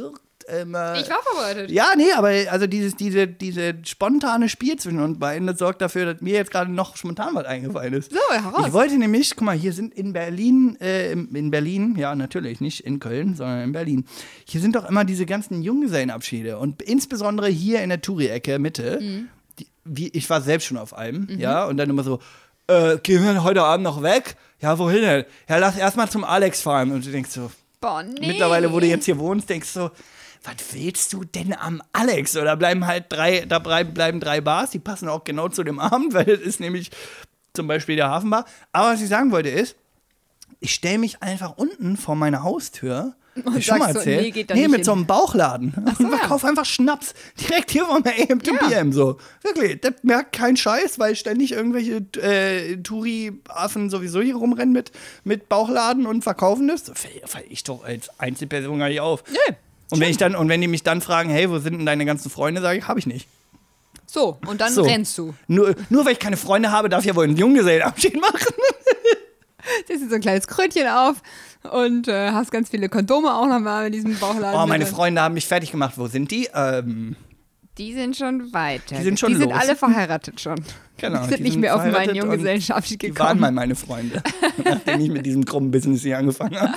Ähm, äh, Ich war vorbereitet. Ja, nee, aber also dieses, diese, diese spontane Spiel zwischen uns beiden, das sorgt dafür, dass mir jetzt gerade noch spontan was eingefallen ist. So, heraus. Ich wollte nämlich, guck mal, hier sind in Berlin, äh, in Berlin, ja natürlich, nicht in Köln, sondern in Berlin, hier sind doch immer diese ganzen Junggesellenabschiede und insbesondere hier in der Touri-Ecke, Mitte, Mhm. die, wie, ich war selbst schon auf einem, mhm. ja, und dann immer so, äh, gehen wir heute Abend noch weg? Ja, wohin denn? Ja, lass erstmal zum Alex fahren. Und du denkst so, Boah, nee. mittlerweile, wo du jetzt hier wohnst, denkst du so, was willst du denn am Alex? Oder bleiben halt drei, da bleiben drei Bars, die passen auch genau zu dem Abend, weil das ist nämlich zum Beispiel der Hafenbar. Aber was ich sagen wollte ist, ich stelle mich einfach unten vor meine Haustür, hab ich schon mal sagst so, erzählt, nee, geht da nee, nicht mit hin. so einem Bauchladen und verkaufe einfach Schnaps. Direkt hier von der A M to Ja. P M so. Wirklich, das merkt keinen Scheiß, weil ständig irgendwelche äh, Touri-Affen sowieso hier rumrennen mit, mit Bauchladen und verkaufen das. Fall ich doch als Einzelperson gar nicht auf. Nee. Und wenn, ich dann, und wenn die mich dann fragen, hey, wo sind denn deine ganzen Freunde, sage ich, habe ich nicht. So, und dann So. rennst du. Nur, nur weil ich keine Freunde habe, darf ich ja wohl einen Junggesellenabschied machen. Ziehst dir so ein kleines Krönchen auf und äh, hast ganz viele Kondome auch nochmal in diesem Bauchladen. Oh, meine mit drin. Freunde haben mich fertig gemacht. Wo sind die? Ähm, Die sind schon weiter. Die sind schon Die sind los. alle verheiratet schon. genau. Die sind nicht mehr auf meinen verheiratet und Junggesellenabschied Die waren gekommen. mal meine Freunde, nachdem ich mit diesem krummen Business hier angefangen habe.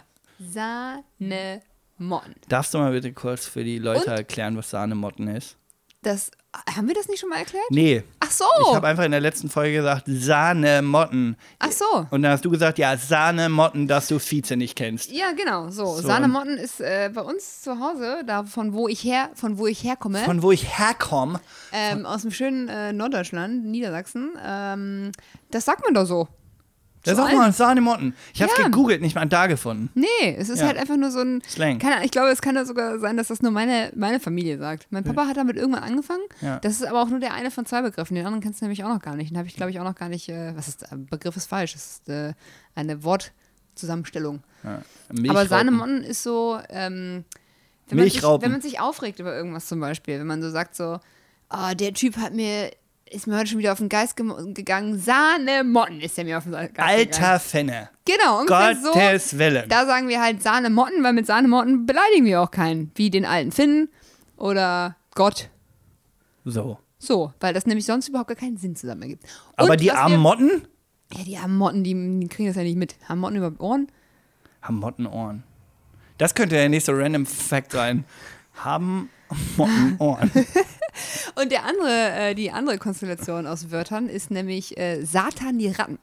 Sahnemotten. Darfst du mal bitte kurz für die Leute Und? erklären, was Sahnemotten ist? Das, haben wir das nicht schon mal erklärt? Nee. Ach so. Ich habe einfach in der letzten Folge gesagt, Sahnemotten. Ach so. Und dann hast du gesagt, ja, Sahnemotten, dass du Vize nicht kennst. Ja, genau. So, So. Sahnemotten ist äh, bei uns zu Hause, da von wo ich her, von wo ich herkomme, Von wo ich herkomme. ähm, aus dem schönen äh, Norddeutschland, Niedersachsen. Ähm, das sagt man doch so. Das Zu ist auch allen. mal Sahnemotten. Ich habe Ja. gegoogelt, nicht mal da gefunden. Nee, es ist Ja. halt einfach nur so ein Slang. Keine Ahnung, ich glaube, es kann ja sogar sein, dass das nur meine, meine Familie sagt. Mein Papa hat damit irgendwann angefangen. Ja. Das ist aber auch nur der eine von zwei Begriffen. Den anderen kennst du nämlich auch noch gar nicht. Den habe ich, glaube ich, auch noch gar nicht. Äh, was ist, äh, Begriff ist falsch. Das ist äh, eine Wortzusammenstellung. Ja. Aber Milchraupen. Sahnemotten ist so, ähm, wenn, man sich, Milchraupen. wenn man sich aufregt über irgendwas zum Beispiel. Wenn man so sagt so, oh, der Typ hat mir, ist mir heute schon wieder auf den Geist ge gegangen. Sahnemotten ist der mir auf den Geist gegangen. Alter Fenne. Genau, ungefähr so. Gottes Willen. Da sagen wir halt Sahnemotten, weil mit Sahnemotten beleidigen wir auch keinen. Wie den alten Finn oder Gott. So. So, weil das nämlich sonst überhaupt gar keinen Sinn zusammen ergibt. Aber Und die was armen wir- Motten Ja, die armen Motten, die, die kriegen das ja nicht mit. Haben Motten überhaupt Ohren? haben Mottenohren. Das könnte der nächste Random Fact sein. Haben Mottenohren. Und der andere, äh, die andere Konstellation aus Wörtern ist nämlich äh, Satan die Ratten.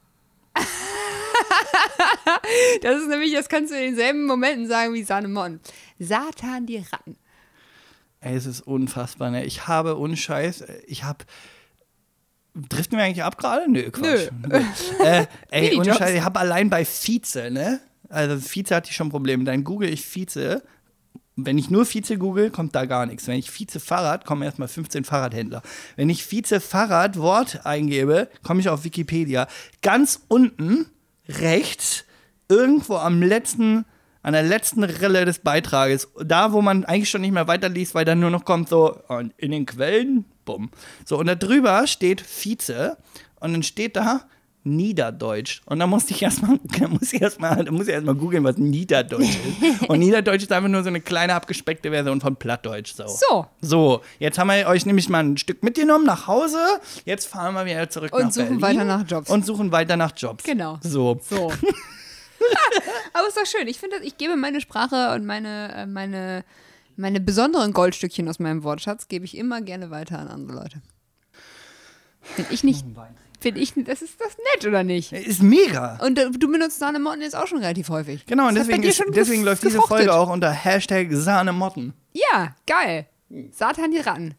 Das ist nämlich, das kannst du in denselben Momenten sagen wie Sahnemotten. Satan die Ratten. Ey, es ist unfassbar, ne? Ich habe, ohne Scheiß, ich habe. Driften wir eigentlich ab gerade? Nö, Quatsch. Nö. äh, ey, ohne Minijobs. Scheiß, ich habe allein bei Vize, ne? Also Vize hatte ich schon Probleme. Dann google ich Vize. Wenn ich nur Vize google, kommt da gar nichts. Wenn ich Vize Fahrrad, kommen erstmal fünfzehn Fahrradhändler. Wenn ich Vize Fahrrad Wort eingebe, komme ich auf Wikipedia. Ganz unten rechts, irgendwo am letzten, an der letzten Rille des Beitrages, da wo man eigentlich schon nicht mehr weiterliest, weil dann nur noch kommt so und in den Quellen, bumm. So, und da drüber steht Vize und dann steht da Niederdeutsch. Und da musste ich erstmal, da muss ich erstmal, da muss ich erstmal googeln, was Niederdeutsch ist. Und Niederdeutsch ist einfach nur so eine kleine abgespeckte Version von Plattdeutsch. So. So. So, jetzt haben wir euch nämlich mal ein Stück mitgenommen nach Hause. Jetzt fahren wir wieder zurück Und nach suchen Berlin. weiter nach Jobs. Und suchen weiter nach Jobs. Genau. So. So. Aber ist doch schön. Ich finde, ich gebe meine Sprache und meine, äh, meine, meine besonderen Goldstückchen aus meinem Wortschatz gebe ich immer gerne weiter an andere Leute. Finde ich nicht. Finde ich, das ist das nett, oder nicht? Ist mega. Und äh, du benutzt Sahnemotten jetzt auch schon relativ häufig. Genau, und Das hat bei deswegen, dir ist, schon deswegen gef- läuft diese gefruchtet. Folge auch unter Hashtag Sahnemotten. Ja, geil. Satan die Ratten.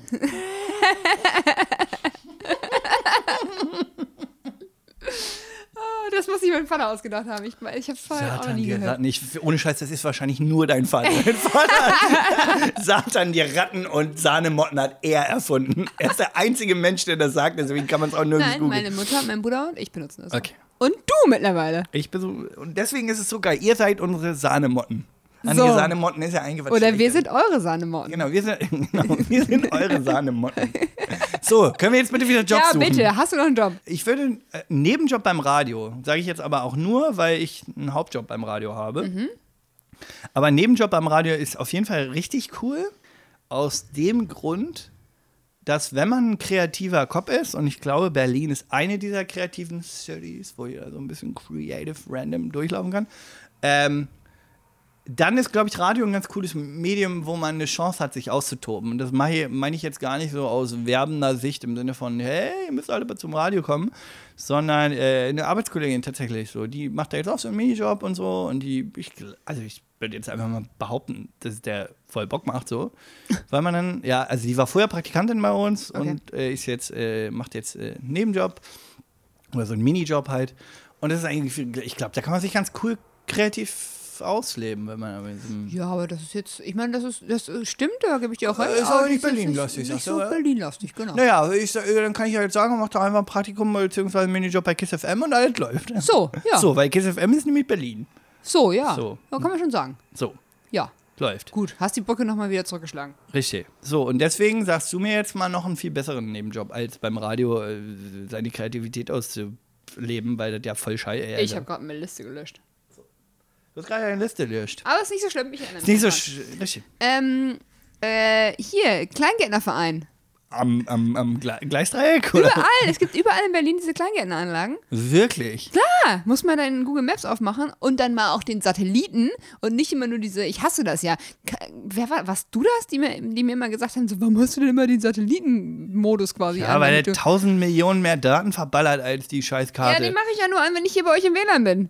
Oh, das muss sich mein Vater ausgedacht haben. Ich, ich habe es vorher auch noch Satan, nie die gehört. Ratten. Ich, ohne Scheiß, das ist wahrscheinlich nur dein Vater. Dein Vater Satan, die Ratten und Sahnemotten hat er erfunden. Er ist der einzige Mensch, der das sagt, deswegen kann man es auch nirgends Nein, googeln. meine Mutter, mein Bruder und ich benutzen das. Okay. Und du mittlerweile. Ich bin so, und deswegen ist es so geil. Ihr seid unsere Sahnemotten. So. An die Sahnemotten ist ja eigentlich was Oder wir Schlechtes. sind eure Sahnemotten. Genau, wir sind, genau, wir sind eure Sahnemotten. So, können wir jetzt bitte wieder Jobs Ja, suchen? bitte. Hast du noch einen Job? Ich würde einen äh, Nebenjob beim Radio, sage ich jetzt aber auch nur, weil ich einen Hauptjob beim Radio habe. Mhm. Aber ein Nebenjob am Radio ist auf jeden Fall richtig cool. Aus dem Grund, dass wenn man ein kreativer Kopf ist, und ich glaube, Berlin ist eine dieser kreativen Cities, wo jeder so ein bisschen creative, random durchlaufen kann, ähm, dann ist, glaube ich, Radio ein ganz cooles Medium, wo man eine Chance hat, sich auszutoben. Und das meine ich jetzt gar nicht so aus werbender Sicht im Sinne von, hey, ihr müsst alle zum Radio kommen, sondern äh, eine Arbeitskollegin tatsächlich so, die macht da jetzt auch so einen Minijob und so und die, ich, also ich würde jetzt einfach mal behaupten, dass der voll Bock macht so, weil man dann, ja, also die war vorher Praktikantin bei uns okay. und äh, ist jetzt, äh, macht jetzt äh, einen Nebenjob oder so einen Minijob halt und das ist eigentlich, ich glaube, da kann man sich ganz cool kreativ ausleben, wenn man ja, aber das ist jetzt, ich meine, das ist, das stimmt, da gebe ich dir auch recht. Ist aber nicht Berlin-lastig. Nicht so Berlin-lastig, genau. Naja, ich, dann kann ich ja jetzt sagen, mach doch einfach ein Praktikum bzw. einen Minijob bei KISS F M und alles läuft. So, ja. So, weil KISS F M ist nämlich Berlin. So, ja. So. Ja, kann man schon sagen. So. Ja. Läuft. Gut, hast die Brücke nochmal wieder zurückgeschlagen. Richtig. So, und deswegen sagst du mir jetzt mal noch einen viel besseren Nebenjob, als beim Radio äh, seine Kreativität auszuleben, weil das ja voll scheiße ist. Ich habe gerade eine Liste gelöscht. Du hast gerade eine Liste gelöscht. Aber ist nicht so schlimm, ich erinnere mich. Ist nicht so richtig. Ähm, äh, hier, Kleingärtnerverein. Am, am, am Gle- Gleisdreieck, oder? Überall, es gibt überall in Berlin diese Kleingärtneranlagen. Wirklich? Klar, muss man dann in Google Maps aufmachen und dann mal auch den Satelliten und nicht immer nur diese, ich hasse das ja. Wer war, warst du das, die mir, die mir immer gesagt haben, so, warum hast du denn immer den Satellitenmodus quasi ja, an? Ja, weil der tausend Millionen mehr Daten verballert als die Scheißkarte. Ja, die mache ich ja nur an, wenn ich hier bei euch im W L A N bin.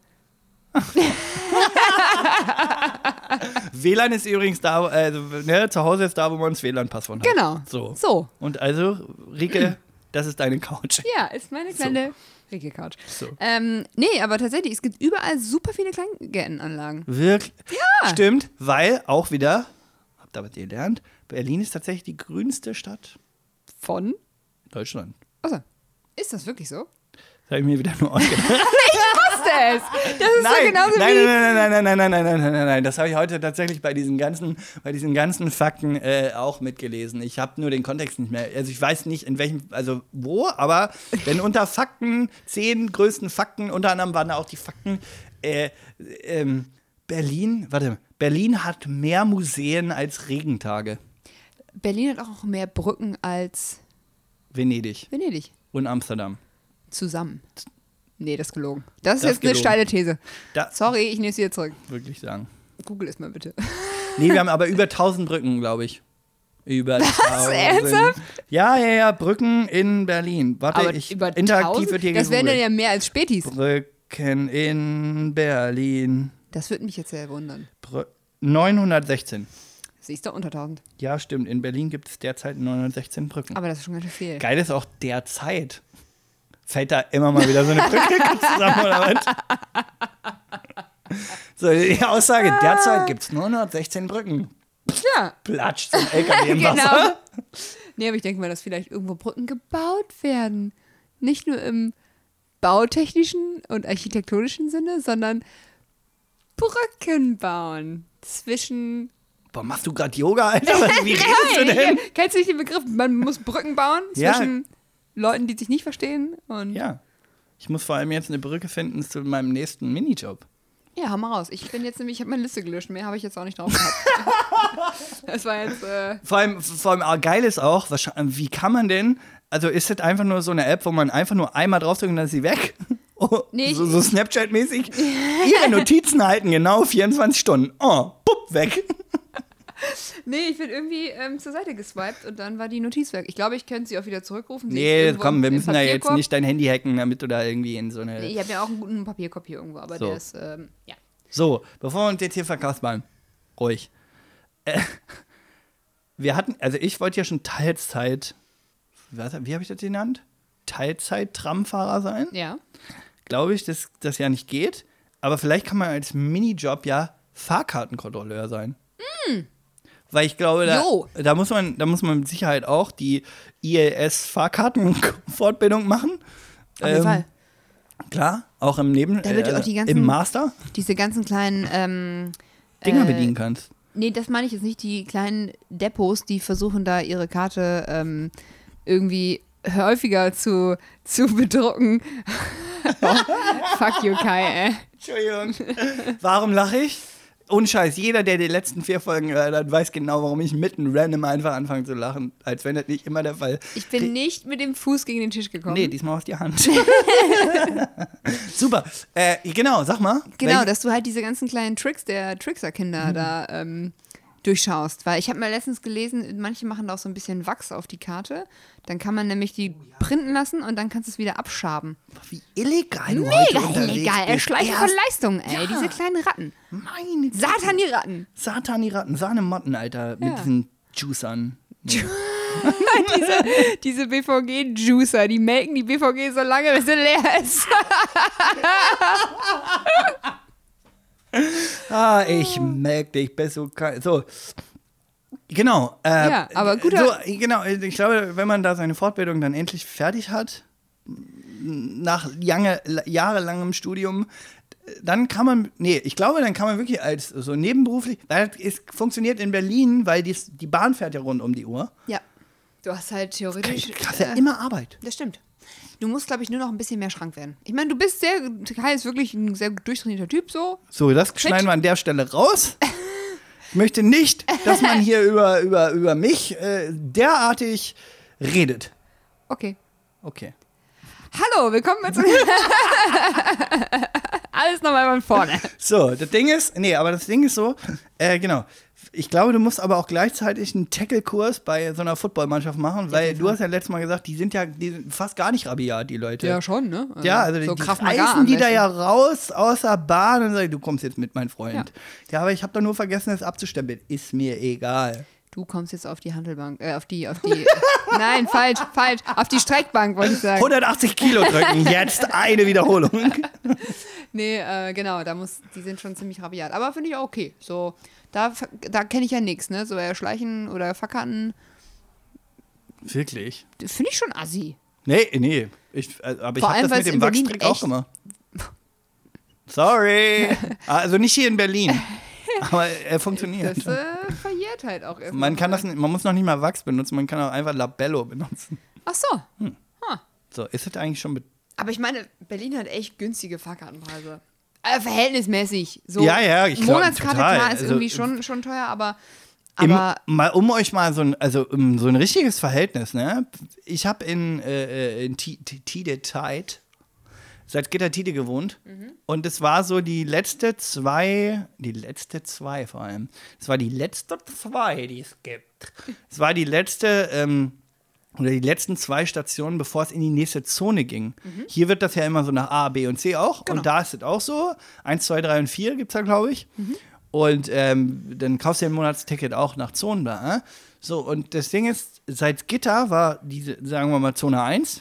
W L A N ist übrigens da, also, ne, zu Hause ist da, wo man das W L A N-Passwort hat. Genau. So. so. Und also, Rike, das ist deine Couch. Ja, ist meine kleine so. Rike-Couch. So. Ähm, nee, aber tatsächlich, es gibt überall super viele Kleingärtenanlagen. Wirklich? Ja. Stimmt, weil auch wieder, habt ihr was gelernt, Berlin ist tatsächlich die grünste Stadt von Deutschland. Achso, ist das wirklich so? Das habe ich mir wieder nur ausgedacht. Ich wusste es! Das ist nein, so genauso nein, wie... Nein, nein, nein, nein, nein, nein, nein, nein, nein, nein, nein. Das habe ich heute tatsächlich bei diesen ganzen, bei diesen ganzen Fakten äh, auch mitgelesen. Ich habe nur den Kontext nicht mehr. Also ich weiß nicht, in welchem, also wo, aber wenn unter Fakten, zehn größten Fakten, unter anderem waren da auch die Fakten, äh, ähm, Berlin, warte, Berlin hat mehr Museen als Regentage. Berlin hat auch mehr Brücken als Venedig. Venedig. Und Amsterdam. Zusammen. Nee, das ist gelogen. Das ist Das jetzt eine gelogen. steile These. Da, Sorry, ich nehme es wieder zurück. Wirklich sagen. Google es mal bitte. Nee, wir haben aber über tausend Brücken, glaube ich. Über Was? Ernsthaft? Ja, ja, ja, Brücken in Berlin. Warte, Aber ich über interaktiv tausend? wird hier Das wären dann gegoogelt. ja mehr als Spätis. Brücken in Berlin. Das würde mich jetzt sehr wundern. Brü- neunhundertsechzehn. Siehst du, unter tausend. Ja, stimmt. In Berlin gibt es derzeit neunhundertsechzehn Brücken. Aber das ist schon ganz schön viel. Geil ist auch derzeit. Fällt da immer mal wieder so eine Brücke zusammen, oder was? So, die Aussage, derzeit gibt es neunhundertsechzehn Brücken. Ja. Platsch zum L K W im Genau. Wasser. Nee, aber ich denke mal, dass vielleicht irgendwo Brücken gebaut werden. Nicht nur im bautechnischen und architektonischen Sinne, sondern Brücken bauen zwischen... Boah, machst du gerade Yoga, Alter? Wie redest du denn? Kennst du nicht den Begriff? Man muss Brücken bauen Ja. zwischen Leuten, die sich nicht verstehen. Und Ja. Ich muss vor allem jetzt eine Brücke finden zu meinem nächsten Minijob. Ja, hau mal raus. Ich bin jetzt nämlich, ich habe meine Liste gelöscht. Mehr habe ich jetzt auch nicht drauf gehabt. Das war jetzt. Äh Vor allem, vor allem ah, geil ist auch, wahrscheinlich, wie kann man denn, also ist das einfach nur so eine App, wo man einfach nur einmal draufdrückt und dann ist sie weg? Oh, Nee, so ich- so Snapchat-mäßig. Ihre Notizen halten genau vierundzwanzig Stunden. Oh, bupp, weg. Nee, ich bin irgendwie ähm, zur Seite geswiped und dann war die Notiz weg. Ich glaube, ich könnte sie auch wieder zurückrufen. Sie ist Nee, irgendwo komm, wir im müssen da jetzt Papierkorb. nicht dein Handy hacken, damit du da irgendwie in so eine... Nee, ich habe ja auch einen guten Papierkorb hier irgendwo, aber So. der ist, ähm, ja. So, bevor wir uns jetzt hier verkaspern, ruhig. Äh, wir hatten, also ich wollte ja schon Teilzeit, was, wie habe ich das genannt? Teilzeit-Tramfahrer sein. Ja. Glaube ich, dass das ja nicht geht. Aber vielleicht kann man als Minijob ja Fahrkartenkontrolleur sein. Weil ich glaube, da, Jo. da, muss man, da muss man mit Sicherheit auch die I L S-Fahrkartenfortbildung machen. Auf jeden Fall. Klar, auch im Neben, Damit du auch die ganzen- im Master Diese ganzen kleinen, ähm, Dinger äh, bedienen kannst. Nee, das meine ich jetzt nicht. Die kleinen Depots, die versuchen da ihre Karte ähm, irgendwie häufiger zu, zu bedrucken. Oh, fuck you, Kai, ey. Entschuldigung. Warum lache ich? ohne Scheiß, jeder, der die letzten vier Folgen gehört hat, weiß genau, warum ich mitten random einfach anfange zu lachen, als wenn das nicht immer der Fall ist. Ich bin nicht mit dem Fuß gegen den Tisch gekommen. Nee, diesmal auf die Hand. Super. Äh, genau, sag mal. Genau, welche- dass du halt diese ganzen kleinen Tricks der Trickser-Kinder mhm. da ähm, durchschaust. Weil ich habe mal letztens gelesen, manche machen da auch so ein bisschen Wachs auf die Karte. Dann kann man nämlich die printen lassen und dann kannst du es wieder abschaben. Wie illegal du Mega heute unterwegs illegal. bist. Erschleichen von Erst- Leistung, ey. Ja. Diese kleinen Ratten. Meine Güte. Satan, die Ratten. Satan, die Ratten. Sahnemotten, Alter. Mit Ja. diesen Juicern. Nee. diese, diese B V G-Juicer, die melken die B V G so lange, bis sie leer ist. Ah, ich merke dich, bist so kalt. So. Genau. Äh, Ja, aber guter- So, genau, ich glaube, wenn man da seine Fortbildung dann endlich fertig hat, nach lange, jahrelangem Studium, dann kann man, nee, ich glaube, dann kann man wirklich als so nebenberuflich, weil es funktioniert in Berlin, weil die, die Bahn fährt ja rund um die Uhr. Ja. Du hast halt theoretisch. Du hast ja äh, immer Arbeit. Das stimmt. Du musst, glaube ich, nur noch ein bisschen mehr Schrank werden. Ich meine, du bist sehr, Kai ist wirklich ein sehr gut durchtrainierter Typ, so. So, das schneiden wir an der Stelle raus. Ich möchte nicht, dass man hier über, über, über mich äh, derartig redet. Okay. Okay. Hallo, willkommen zu. Alles nochmal von vorne. So, das Ding ist, nee, aber das Ding ist so, äh, genau. Ich glaube, du musst aber auch gleichzeitig einen Tackle-Kurs bei so einer Footballmannschaft machen, weil du hast ja letztes Mal gesagt, die sind ja die sind fast gar nicht rabiat, die Leute. Ja, schon, ne? Ja, also so die, die Krav Maga reißen am die da besten. ja raus aus der Bahn und sagen, du kommst jetzt mit, mein Freund. Ja. Ja, aber ich habe doch nur vergessen, das abzustempeln. Ist mir egal. Du kommst jetzt auf die Handelbank, äh, auf die, auf die, nein, falsch, falsch, auf die Streckbank, wollte ich sagen. hundertachtzig Kilo drücken, jetzt eine Wiederholung. Nee, äh, genau, da muss, die sind schon ziemlich rabiat. Aber finde ich auch okay. So, da, da kenne ich ja nichts, ne? So Erschleichen oder Verkarten, Wirklich? finde ich schon assi. Nee, nee. Ich, äh, aber ich Vor habe allem, das weil's mit dem in Berlin Wachstrick auch echt- immer. Sorry. Also nicht hier in Berlin. Aber er funktioniert. Das äh, verjährt halt auch irgendwann. Man kann das, nicht- man muss noch nicht mal Wachs benutzen, man kann auch einfach Labello benutzen. Ach so. So, ist das eigentlich schon mit. Aber ich meine, Berlin hat echt günstige Fahrkartenpreise. Äh, verhältnismäßig. So Ja, ja, ich glaub, Monatskarte, total. klar, ist Also, irgendwie schon, schon teuer, aber, Im, aber mal, um euch mal so ein, also um, so ein richtiges Verhältnis, ne? Ich habe in, äh, in Ti- Ti- Tide Tide, seit Gitter-Tide gewohnt. Mhm. Und es war so die letzte zwei, die letzte zwei vor allem. Es war die letzte zwei, die es gibt. Es war die letzte, ähm, oder die letzten zwei Stationen, bevor es in die nächste Zone ging. Hier wird das ja immer so nach A, B und C auch. Genau. Und da ist es auch so. Eins, zwei, drei und vier gibt es da, glaube ich. Und ähm, dann kaufst du ja ein Monatsticket auch nach Zonen da. Äh? So, und das Ding ist, seit Gitter war diese, sagen wir mal, Zone eins.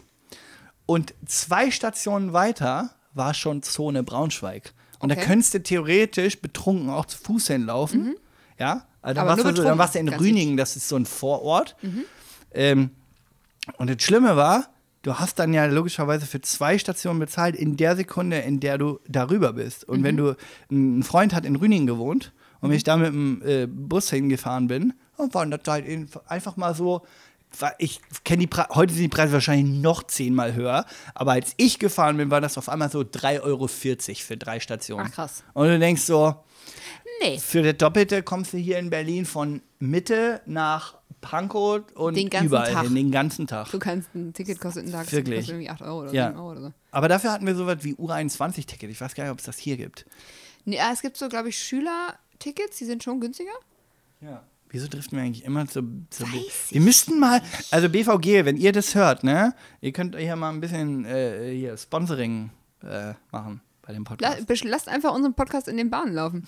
Und zwei Stationen weiter war schon Zone Braunschweig. Und Okay. da könntest du theoretisch betrunken auch zu Fuß hinlaufen. Ja, also dann Aber warst, nur du, so, dann betrunken, warst du in ganz Rüningen, das ist so ein Vorort. Ähm, und das Schlimme war, du hast dann ja logischerweise für zwei Stationen bezahlt in der Sekunde, in der du darüber bist. Und wenn du, ein Freund hat in Rüningen gewohnt und wenn ich da mit dem äh, Bus hingefahren bin, dann waren das halt einfach mal so, ich kenne die Preise, heute sind die Preise wahrscheinlich noch zehnmal höher, aber als ich gefahren bin, war das auf einmal so drei Euro vierzig für drei Stationen. Ach, krass. Und du denkst so, nee. für das Doppelte kommst du hier in Berlin von Mitte nach Pankow und Den ganzen überall Tag. hin, den ganzen Tag. Du kannst ein Ticket kostet einen Tag, Wirklich? kostet irgendwie acht Euro oder Ja. sieben Euro oder so. Aber dafür hatten wir sowas wie U einundzwanzig-Ticket. Ich weiß gar nicht, ob es das hier gibt. Nee, ah, es gibt so, glaube ich, Schülertickets, die sind schon günstiger. Ja. Wieso driften wir eigentlich immer zu. zu Weiß wir müssten mal, also B V G, wenn ihr das hört, ne, ihr könnt hier mal ein bisschen äh, hier Sponsoring äh, machen bei dem La Podcast. besch- lasst einfach unseren Podcast in den Bahnen laufen.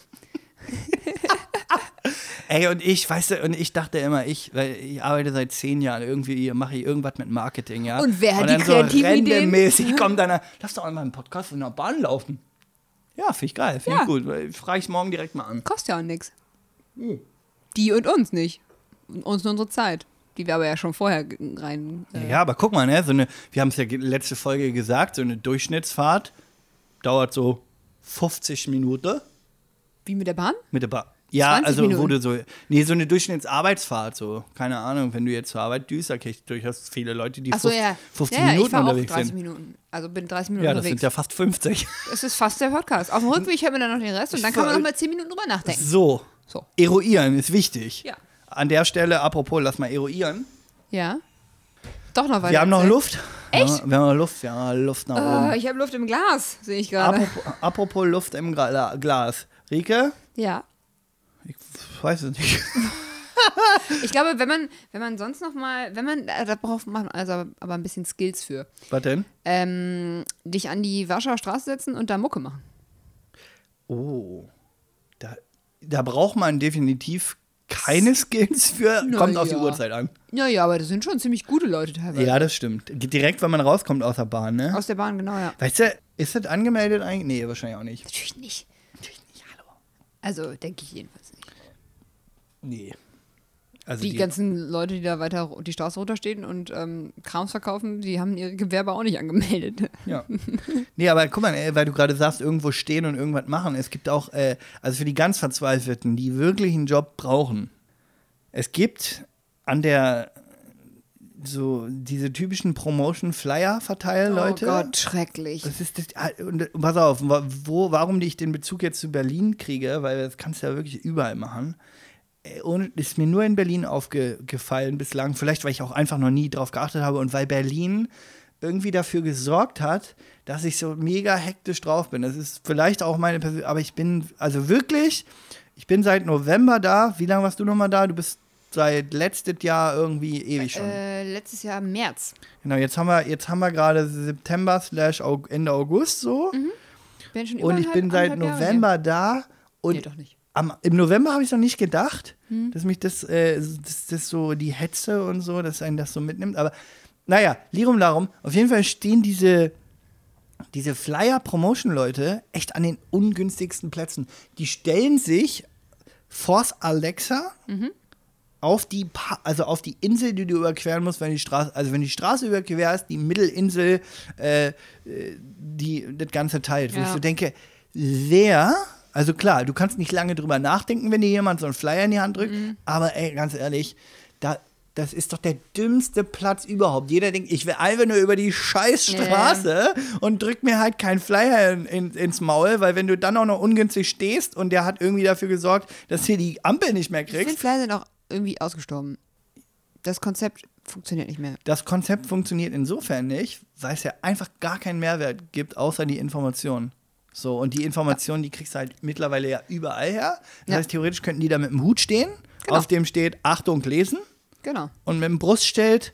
Ey, und ich, weißt du, und ich dachte immer, ich, weil ich arbeite seit zehn Jahren, irgendwie mache ich irgendwas mit Marketing, ja. Und wer hat und die dann kreativen so Ideen? randommäßig kommt einer, lass doch einmal einen Podcast in der Bahn laufen. Ja, finde ich geil, finde Ja. ich gut. Frage ich morgen direkt mal an. Kostet ja auch nichts. Hm. Die und uns nicht. Und uns nur unsere Zeit. Die wir aber ja schon vorher g- rein. Äh, Ja, aber guck mal, ne, so eine, wir haben es ja ge- letzte Folge gesagt, so eine Durchschnittsfahrt dauert so fünfzig Minuten Wie mit der Bahn? mit der Bahn. Ja, zwanzig also Minuten. wo du so, nee, so eine Durchschnittsarbeitsfahrt, so, keine Ahnung, wenn du jetzt zur Arbeit düst, da kriegst du durchaus viele Leute, die Ach so, ja. fünfzehn ja, ja, Minuten ich fahr auch unterwegs dreißig sind. Minuten. Also bin dreißig Minuten Ja, das unterwegs. sind ja fast fünfzig. Es ist fast der Podcast. Auf dem Rückweg hört man dann noch den Rest und dann kann man noch mal zehn Minuten drüber nachdenken. So, So. eruieren ist wichtig. Ja. An der Stelle, apropos, lass mal eruieren. Ja. Doch noch weiter. Wir haben noch erzählen. Luft. Echt? Ja, wir haben noch Luft, wir haben noch Luft nach oben. Äh, ich habe Luft im Glas, sehe ich gerade. Apropos, apropos Luft im Gra Glas. Rike? Ja. Ich weiß es nicht. Ich glaube, wenn man, wenn man sonst noch mal, wenn man, äh, da braucht man also aber ein bisschen Skills für. Was denn? Ähm, dich an die Warschauer Straße setzen und da Mucke machen. Oh, da, da braucht man definitiv keine Skills für. Na Kommt auf die ja. Uhrzeit an. Ja, ja, aber das sind schon ziemlich gute Leute teilweise. Ja, das stimmt. Direkt, wenn man rauskommt aus der Bahn, ne? Aus der Bahn, genau, ja. Weißt du, ist das angemeldet eigentlich? Nee, wahrscheinlich auch nicht. Natürlich nicht. Natürlich nicht, hallo. Also, denke ich jedenfalls nicht. Nee. Also Die, die, ganzen Leute, die da weiter die Straße runterstehen und ähm, Krams verkaufen, die haben ihre Gewerbe auch nicht angemeldet. Ja. Nee, aber guck mal, ey, weil du gerade sagst, irgendwo stehen und irgendwas machen. Es gibt auch, äh, also für die ganz Verzweifelten, die wirklich einen Job brauchen. Es gibt an der, so diese typischen Promotion-Flyer-Verteil-Leute. Oh Gott, schrecklich. Das ist das, ah, und, pass auf, wo, warum ich den Bezug jetzt zu Berlin kriege, weil das kannst du ja wirklich überall machen. Und ist mir nur in Berlin aufgefallen bislang, vielleicht weil ich auch einfach noch nie drauf geachtet habe und weil Berlin irgendwie dafür gesorgt hat, dass ich so mega hektisch drauf bin. Das ist vielleicht auch meine Persönlichkeit, aber ich bin, also wirklich, ich bin seit November da. Wie lange warst du nochmal da? Du bist seit letztes Jahr irgendwie ewig schon. Äh, letztes Jahr im März. Genau, jetzt haben wir, jetzt haben wir gerade September slash Ende August so. Mhm. Bin schon Und ich bin seit November da. Und Nee, doch nicht. Am, im November habe ich noch nicht gedacht, Hm. dass mich das, äh, das, das so die Hetze und so, dass einen das so mitnimmt. Aber naja, Lirum Larum, auf jeden Fall stehen diese, diese Flyer-Promotion-Leute echt an den ungünstigsten Plätzen. Die stellen sich vors Alexa Mhm. auf die, pa also auf die Insel, die du überqueren musst, wenn die Straße, also wenn die Straße überquerst, die Mittelinsel, äh, die das Ganze teilt. Wo Ja. ich so denke, wer, also klar, du kannst nicht lange drüber nachdenken, wenn dir jemand so einen Flyer in die Hand drückt, Mhm. aber ey, ganz ehrlich, da, das ist doch der dümmste Platz überhaupt. Jeder denkt, ich will einfach nur über die scheiß Straße und drück mir halt keinen Flyer in, in, ins Maul, weil wenn du dann auch noch ungünstig stehst und der hat irgendwie dafür gesorgt, dass du die Ampel nicht mehr Ich finde, kriegst. Flyer sind auch irgendwie ausgestorben. Das Konzept funktioniert nicht mehr. Das Konzept funktioniert insofern nicht, weil es ja einfach gar keinen Mehrwert gibt, außer die Information. So, und die Information, die kriegst du halt mittlerweile ja überall her. Das Ja. heißt, theoretisch könnten die da mit dem Hut stehen, Genau. auf dem steht Achtung, lesen. Genau. Und mit dem Bruststeld,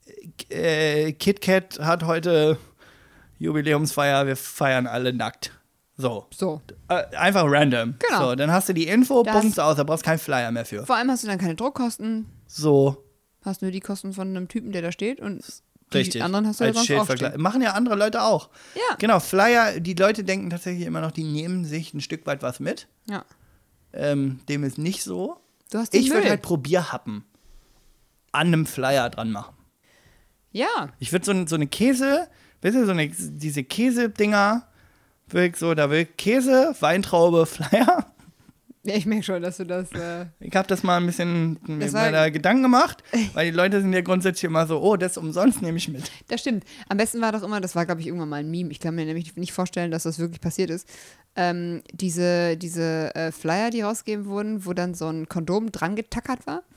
äh, KitKat hat heute Jubiläumsfeier, wir feiern alle nackt. So. So. Äh, einfach random. Genau. So, dann hast du die Info, Das- Punkt aus, da brauchst du keinen Flyer mehr für. Vor allem hast du dann keine Druckkosten, So. hast nur die Kosten von einem Typen, der da steht und die Richtig. anderen hast du ja Als sonst Schild auch vergleichen. stehen. Machen ja andere Leute auch. Ja. Genau, Flyer, die Leute denken tatsächlich immer noch, die nehmen sich ein Stück weit was mit. Ja. Ähm, dem ist nicht so. Du hast den Ich Müll. würde halt Probierhappen an einem Flyer dran machen. Ja. Ich würde so, ein- so eine Käse, weißt du, so eine, diese Käse-Dinger, wirklich so, da will Käse, Weintraube, Flyer. Ja, ich merke schon, dass du das. Äh Ich habe das mal ein bisschen mir Das war- mal da Gedanken gemacht, weil die Leute sind ja grundsätzlich immer so, oh, das umsonst nehme ich mit. Das stimmt. Am besten war doch immer, das war, glaube ich, irgendwann mal ein Meme. Ich kann mir nämlich nicht vorstellen, dass das wirklich passiert ist. Ähm, diese diese äh, Flyer, die rausgegeben wurden, wo dann so ein Kondom dran getackert war.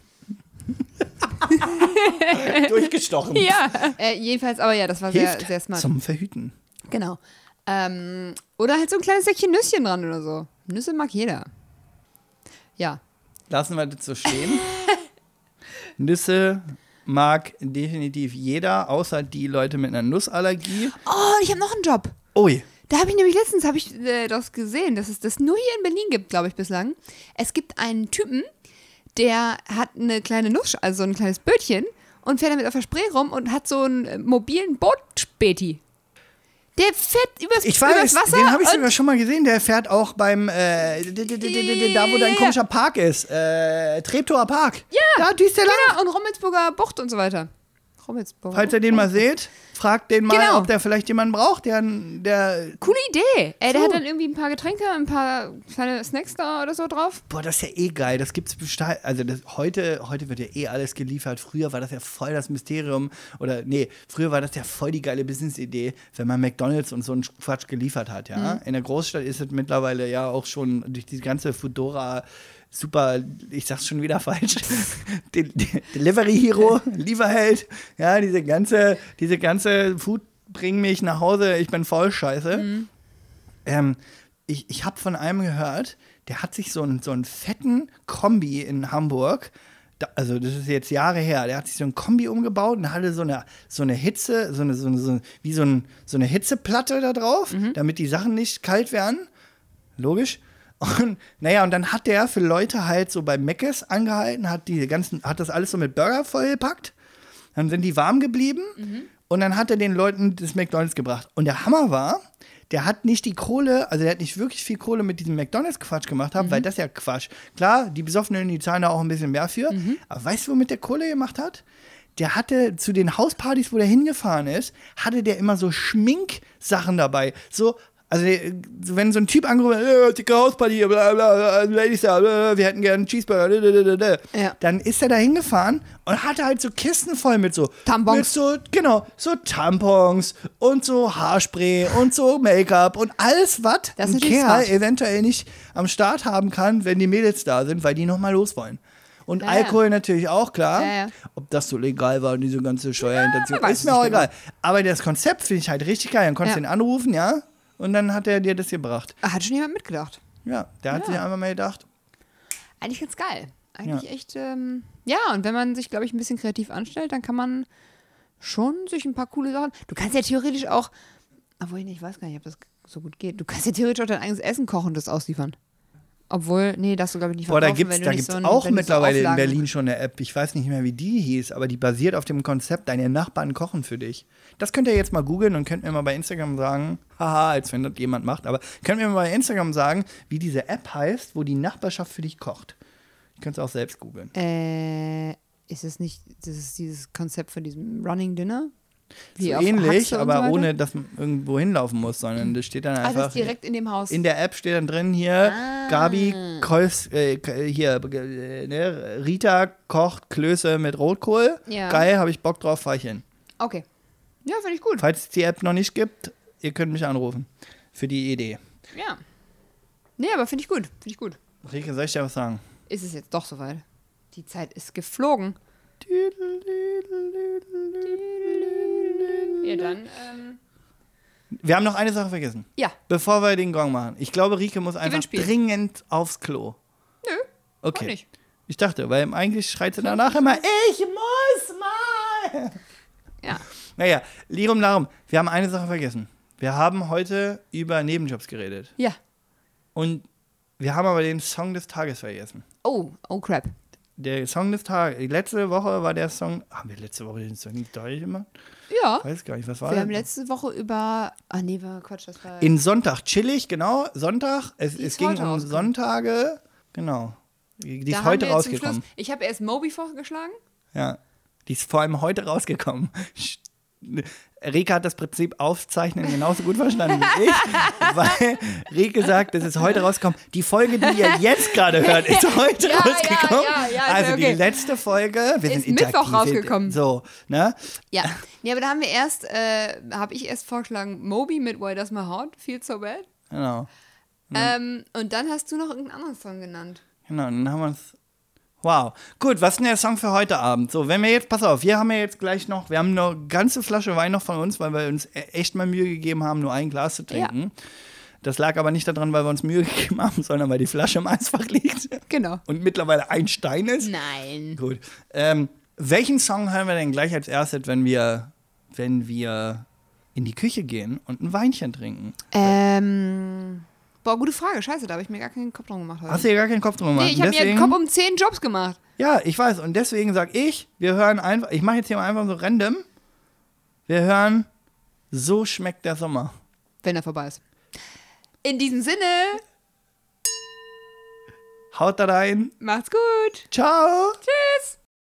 Durchgestochen. Ja. Äh, jedenfalls, aber ja, das war sehr, Hilft sehr smart. zum Verhüten. Genau. Ähm, oder halt so ein kleines Säckchen Nüsschen dran oder so. Nüsse mag jeder. Ja. Lassen wir das so stehen. Nüsse mag definitiv jeder, außer die Leute mit einer Nussallergie. Oh, ich habe noch einen Job. Ui. Da habe ich nämlich letztens hab ich, äh, das gesehen, dass es das nur hier in Berlin gibt, glaube ich, bislang. Es gibt einen Typen, der hat eine kleine Nuss, also ein kleines Bötchen, und fährt damit auf der Spree rum und hat so einen äh, mobilen Bootspäti. Der fährt übers, Ich übers weiß, Wasser. den habe ich und sogar schon mal gesehen. Der fährt auch beim, äh, d- d- d- d- d- da wo dein komischer Park ist. Äh, Treptower Park. Ja, Da düst der lang. Genau, und Rummelsburger Bucht und so weiter. Rummelsburg. Falls ihr den mal seht, fragt den mal, Genau. ob der vielleicht jemanden braucht, der, der Coole Idee. Ey, der So. hat dann irgendwie ein paar Getränke, ein paar kleine Snacks da oder so drauf. boah, das ist ja eh geil. Das gibt's bestimmt. Also das, heute, heute wird ja eh alles geliefert. Früher war das ja voll das Mysterium. Oder nee, früher war das ja voll die geile Business-Idee, wenn man McDonalds und so einen Quatsch geliefert hat. Ja? Mhm. In der Großstadt ist es mittlerweile ja auch schon durch die ganze Foodora super, ich sag's schon wieder falsch, De De Delivery Hero, Lieferheld, ja, diese ganze, diese ganze Food bring mich nach Hause, ich bin voll scheiße. Mhm. Ähm, ich ich habe von einem gehört, der hat sich so einen, so einen fetten Kombi in Hamburg, da, also das ist jetzt Jahre her, der hat sich so ein Kombi umgebaut und hatte so eine, so eine Hitze, so eine, so eine, so eine wie so, ein, so eine Hitzeplatte da drauf, Mhm. damit die Sachen nicht kalt werden. Logisch. Und naja, und dann hat der für Leute halt so bei Mc's angehalten, hat die ganzen, hat das alles so mit Burger vollgepackt. Dann sind die warm geblieben und dann hat er den Leuten das McDonalds gebracht. Und der Hammer war, der hat nicht die Kohle, also der hat nicht wirklich viel Kohle mit diesem McDonalds-Quatsch gemacht, haben, weil das ist ja Quatsch. Klar, die Besoffenen, die zahlen da auch ein bisschen mehr für. Aber weißt du, womit der Kohle gemacht hat? Der hatte zu den Hauspartys, wo der hingefahren ist, hatte der immer so Schminksachen dabei. So, also wenn so ein Typ angerufen hat, äh, dicke Hausparty, bla bla, Ladies da, bla, wir hätten gerne einen Cheeseburger, blablabla. Ja. Dann ist er da hingefahren und hatte halt so Kisten voll mit so Tampons. Mit so, genau, so Tampons und so Haarspray und so Make-up und alles, was Das ist ein natürlich Kerl smart. eventuell nicht am Start haben kann, wenn die Mädels da sind, weil die nochmal los wollen. Und Ja, ja. Alkohol natürlich auch, klar. Ja, ja. Ob das so legal war und diese ganze Steuerhinterziehung, man weiß ist es mir auch nicht genau. egal. Aber das Konzept finde ich halt richtig geil. Dann konntest du Ja. ihn anrufen, ja, und dann hat er dir das gebracht. Ah, hat schon jemand mitgedacht. Ja, der hat Ja. sich einfach mal gedacht, Eigentlich ganz geil. Eigentlich Ja. echt, ähm, ja, und wenn man sich, glaube ich, ein bisschen kreativ anstellt, dann kann man schon sich ein paar coole Sachen. Du kannst ja theoretisch auch, obwohl ich nicht weiß gar nicht, ob das so gut geht. Du kannst ja theoretisch auch dein eigenes Essen kochen und das ausliefern. Obwohl, nee, das du, glaube ich, nicht boah, verkaufen, da gibt es wenn du da nicht gibt's so ein, auch wenn du so mittlerweile in Auflagen- Berlin schon eine App. Ich weiß nicht mehr, wie die hieß, aber die basiert auf dem Konzept, deine Nachbarn kochen für dich. Das könnt ihr jetzt mal googeln und könnt mir mal bei Instagram sagen, haha, als wenn das jemand macht, aber könnt mir mal bei Instagram sagen, wie diese App heißt, wo die Nachbarschaft für dich kocht. Ihr könnt es auch selbst googeln. Äh, ist es nicht, das ist dieses Konzept von diesem Running Dinner? So auf ähnlich, Haxe und aber so weiter? ohne, dass man irgendwo hinlaufen muss, sondern das steht dann Ah, das einfach. ist direkt in dem Haus. In der App steht dann drin hier, Ah. Gabi, Kolfs, äh, k- hier, äh, ne, Rita kocht Klöße mit Rotkohl. Ja. Geil, habe ich Bock drauf, fahr ich hin. Okay. Ja, finde ich gut. Falls es die App noch nicht gibt, ihr könnt mich anrufen für die Idee. Ja. Nee, aber finde ich gut. Finde ich gut. Rike, soll ich dir was sagen? Ist es jetzt doch soweit? Die Zeit ist geflogen. Ja, dann, ähm, Wir haben noch eine Sache vergessen, ja. bevor wir den Gong machen. Ich glaube, Rike muss einfach Gewinnspiel. dringend aufs Klo. Nö, Okay. auch nicht. Ich dachte, weil eigentlich schreit sie danach immer, ich muss mal. Ja. Naja, Lirum Larum, wir haben eine Sache vergessen. Wir haben heute über Nebenjobs geredet. Ja. Und wir haben aber den Song des Tages vergessen. Oh, oh crap. Der Song des Tages, letzte Woche war der Song, haben wir letzte Woche den Song nicht deutlich gemacht? Ja. Weiß gar nicht, was war Wir das? haben letzte Woche über. Ah, nee, war Quatsch, das war. In Sonntag, chillig, genau, Sonntag. Es, Die es ist ging heute um rausgekommen. Sonntage, genau. Die die Da ist haben heute wir zum rausgekommen. Schluss- Ich habe erst Moby vorgeschlagen. Ja, die ist vor allem heute rausgekommen. Rike hat das Prinzip Aufzeichnen genauso gut verstanden wie ich, weil Rike sagt, es ist heute rausgekommen. Die Folge, die ihr jetzt gerade hört, ist heute Ja, rausgekommen. ja, ja, ja, ist also okay. die letzte Folge, wir Ist sind Mittwoch interaktiv. rausgekommen. So, ne? Ja. Nee, aber da haben wir erst, äh, habe ich erst vorgeschlagen, Moby mit Why Does My Heart Feel So Bad. Genau. Ähm, und dann hast du noch irgendeinen anderen Song genannt. Genau, dann haben wir es. Wow. Gut, was ist denn der Song für heute Abend? So, wenn wir jetzt, pass auf, wir haben ja jetzt gleich noch, wir haben eine ganze Flasche Wein noch von uns, weil wir uns e- echt mal Mühe gegeben haben, nur ein Glas zu trinken. Das lag aber nicht daran, weil wir uns Mühe gegeben haben, sondern weil die Flasche im Eisfach liegt Genau. und mittlerweile ein Stein ist. Nein. Gut. Ähm, welchen Song hören wir denn gleich als erstes, wenn wir, wenn wir in die Küche gehen und ein Weinchen trinken? Ähm. Boah, gute Frage. Scheiße, da habe ich mir gar keinen Kopf drum gemacht heute. Hast du dir gar keinen Kopf drum gemacht? Nee, ich habe mir Deswegen- den Kopf um zehn Jobs gemacht. Ja, ich weiß. Und deswegen sag ich, wir hören einfach, ich mache jetzt hier mal einfach so random. Wir hören So schmeckt der Sommer. Wenn er vorbei ist. In diesem Sinne, Haut da rein. macht's gut. Ciao. Tschüss.